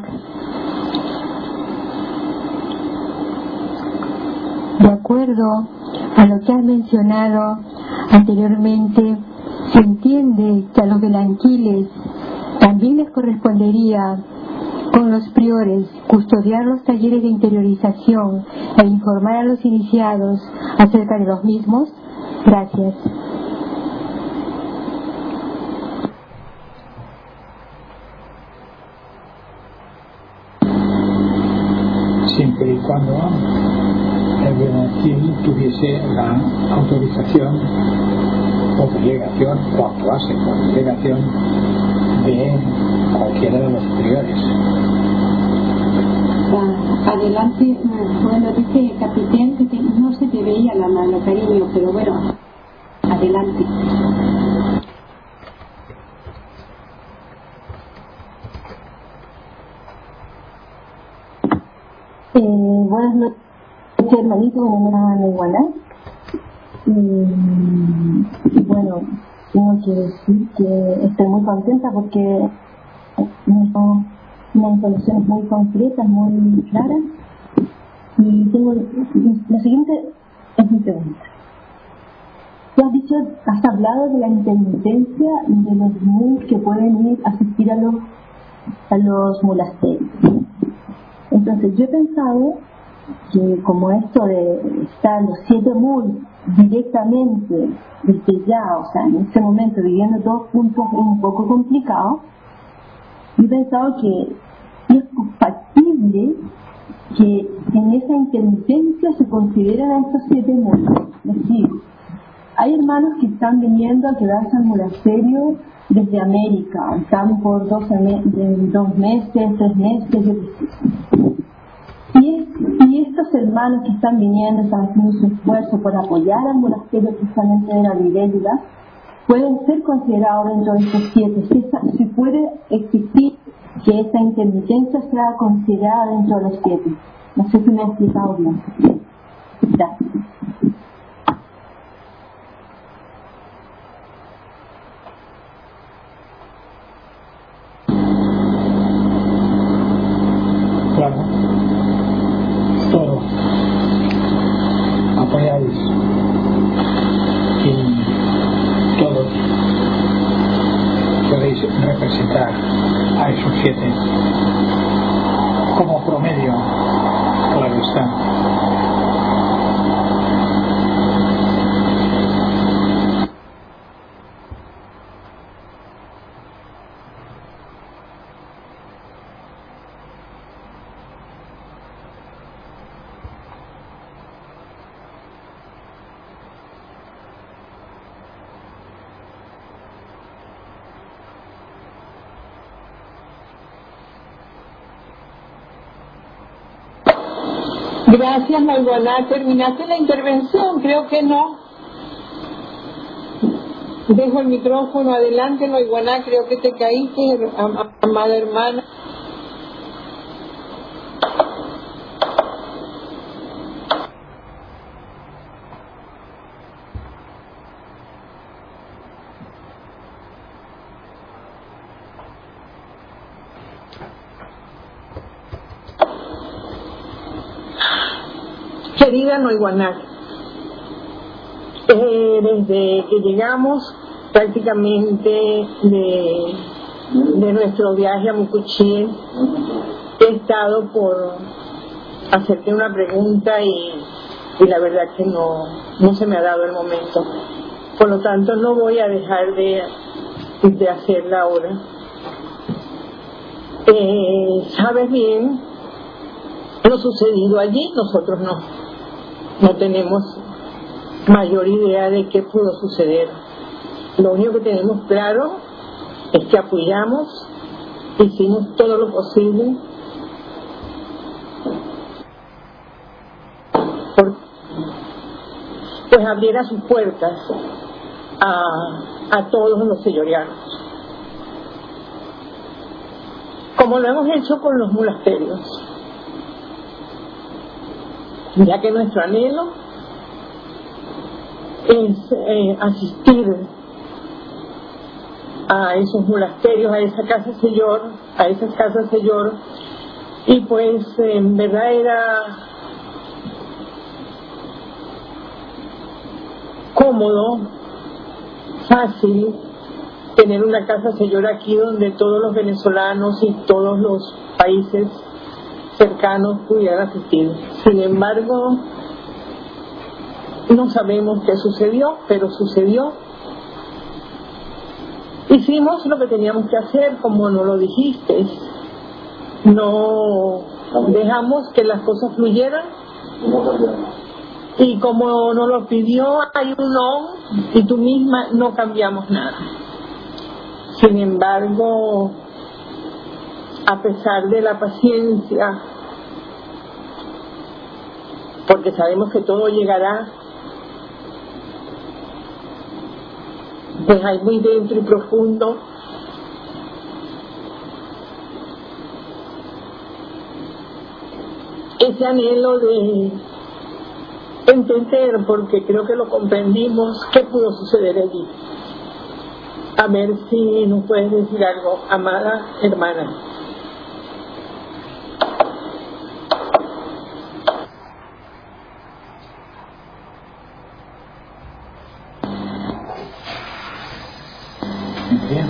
de acuerdo a lo que has mencionado anteriormente, se entiende que a los belanquiles también les correspondería, con los priores, custodiar los talleres de interiorización e informar a los iniciados acerca de los mismos. Gracias. Siempre y cuando el belanquil tuviese la autorización o delegación, o actuase por delegación de cualquiera de los priores. Adelante, bueno, dice el capitán que te, no se te veía la mano, cariño, pero bueno, adelante. Eh, buenas noches, hermanito, en una igualdad. Y bueno, tengo que decir que estoy muy contenta porque me son unas informaciones muy concretas, muy claras. Y tengo lo siguiente es mi pregunta. Tú has dicho, has hablado de la intermitencia de los mulas que pueden ir a asistir a los a los monasterios. Entonces yo he pensado que como esto de estar los siete mul directamente desde ya, o sea, en este momento viviendo todos juntos es un poco complicado, yo he pensado que es factible que en esa intermitencia se consideran a estos siete mul. Es decir, hay hermanos que están viniendo a quedarse al monasterio desde América, están por dos, dos meses, tres meses, yo qué sé. Y, es, y estos hermanos que están viniendo, están haciendo su esfuerzo por apoyar al monasterio precisamente de la Libélula, pueden ser considerados dentro de estos siete. Si, esa, si puede existir que esa intermitencia sea considerada dentro de los siete. No sé si me he explicado bien. Gracias. Claro, todos apoyáis y todos podéis representar a esos siete como promedio, claro está. Gracias, Mayguaná. ¿Terminaste la intervención? Creo que no. Dejo el micrófono adelante, Mayguaná. Creo que te caíste, amada hermana. Querida Noiguanac, eh, desde que llegamos prácticamente de, de nuestro viaje a Mucuchí, he estado por hacerte una pregunta y, y la verdad que no, no se me ha dado el momento. Por lo tanto, no voy a dejar de, de hacerla ahora. Eh, Sabes bien lo sucedido allí, nosotros no. No tenemos mayor idea de qué pudo suceder. Lo único que tenemos claro es que apoyamos, hicimos todo lo posible por pues abriera sus puertas a, a todos los señorianos, como lo hemos hecho con los monasterios, ya que nuestro anhelo es eh, asistir a esos monasterios, a esa casa señor, a esas casas señor, y pues en verdad era cómodo, fácil tener una casa señor aquí donde todos los venezolanos y todos los países cercanos pudieran asistir. Sin embargo, no sabemos qué sucedió, pero sucedió. Hicimos lo que teníamos que hacer, como nos lo dijiste. No dejamos que las cosas fluyeran. Y como nos lo pidió Ayunón y tú misma, no cambiamos nada. Sin embargo, a pesar de la paciencia, porque sabemos que todo llegará, pues hay muy dentro y profundo ese anhelo de entender, porque creo que lo comprendimos, qué pudo suceder allí. a ver si nos puedes decir algo, amada hermana. Bien.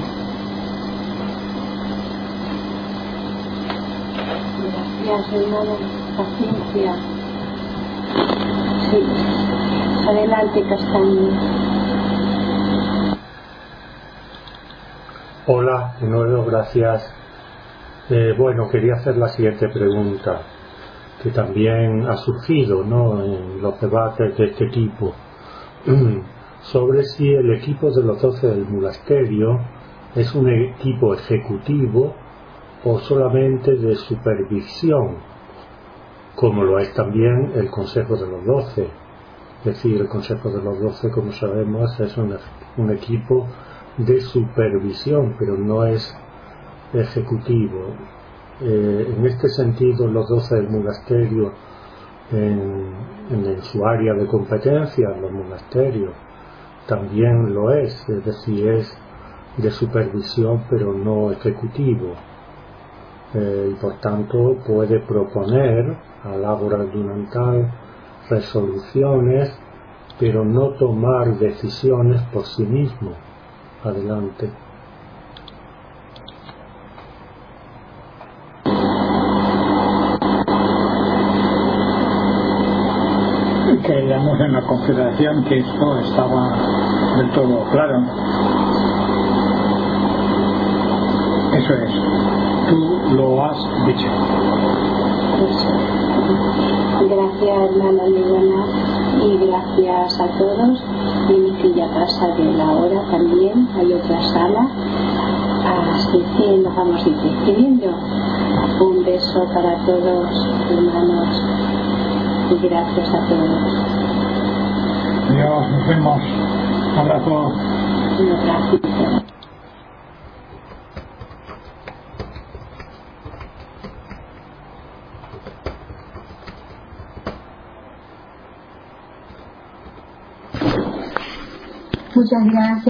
Gracias, hermana. Paciencia. Sí. Adelante, Castaño. Hola, de nuevo, gracias. Eh, bueno, quería hacer la siguiente pregunta, que también ha surgido, ¿no?, en los debates de este tipo, sobre si el equipo de los doce del monasterio es un equipo ejecutivo o solamente de supervisión, como lo es también el Consejo de los Doce. Es decir, el Consejo de los Doce, como sabemos, es un, un equipo de supervisión, pero no es ejecutivo. Eh, en este sentido, los doce del monasterio, en, en, en su área de competencia, los monasterios, también lo es, es decir, es de supervisión, pero no ejecutivo. Eh, y por tanto puede proponer a la hora argumental resoluciones, pero no tomar decisiones por sí mismo. Adelante. Creíamos en la Confederación que esto estaba del todo claro. Eso es. Tú lo has dicho. Gracias, hermana Liliana, y gracias a todos. Y ya pasa de la hora también, hay otra sala, así que nos vamos a ir despidiendo. Un beso para todos, hermanos, y gracias a todos. Adiós, nos vemos. Un abrazo. Un abrazo. Muchas gracias.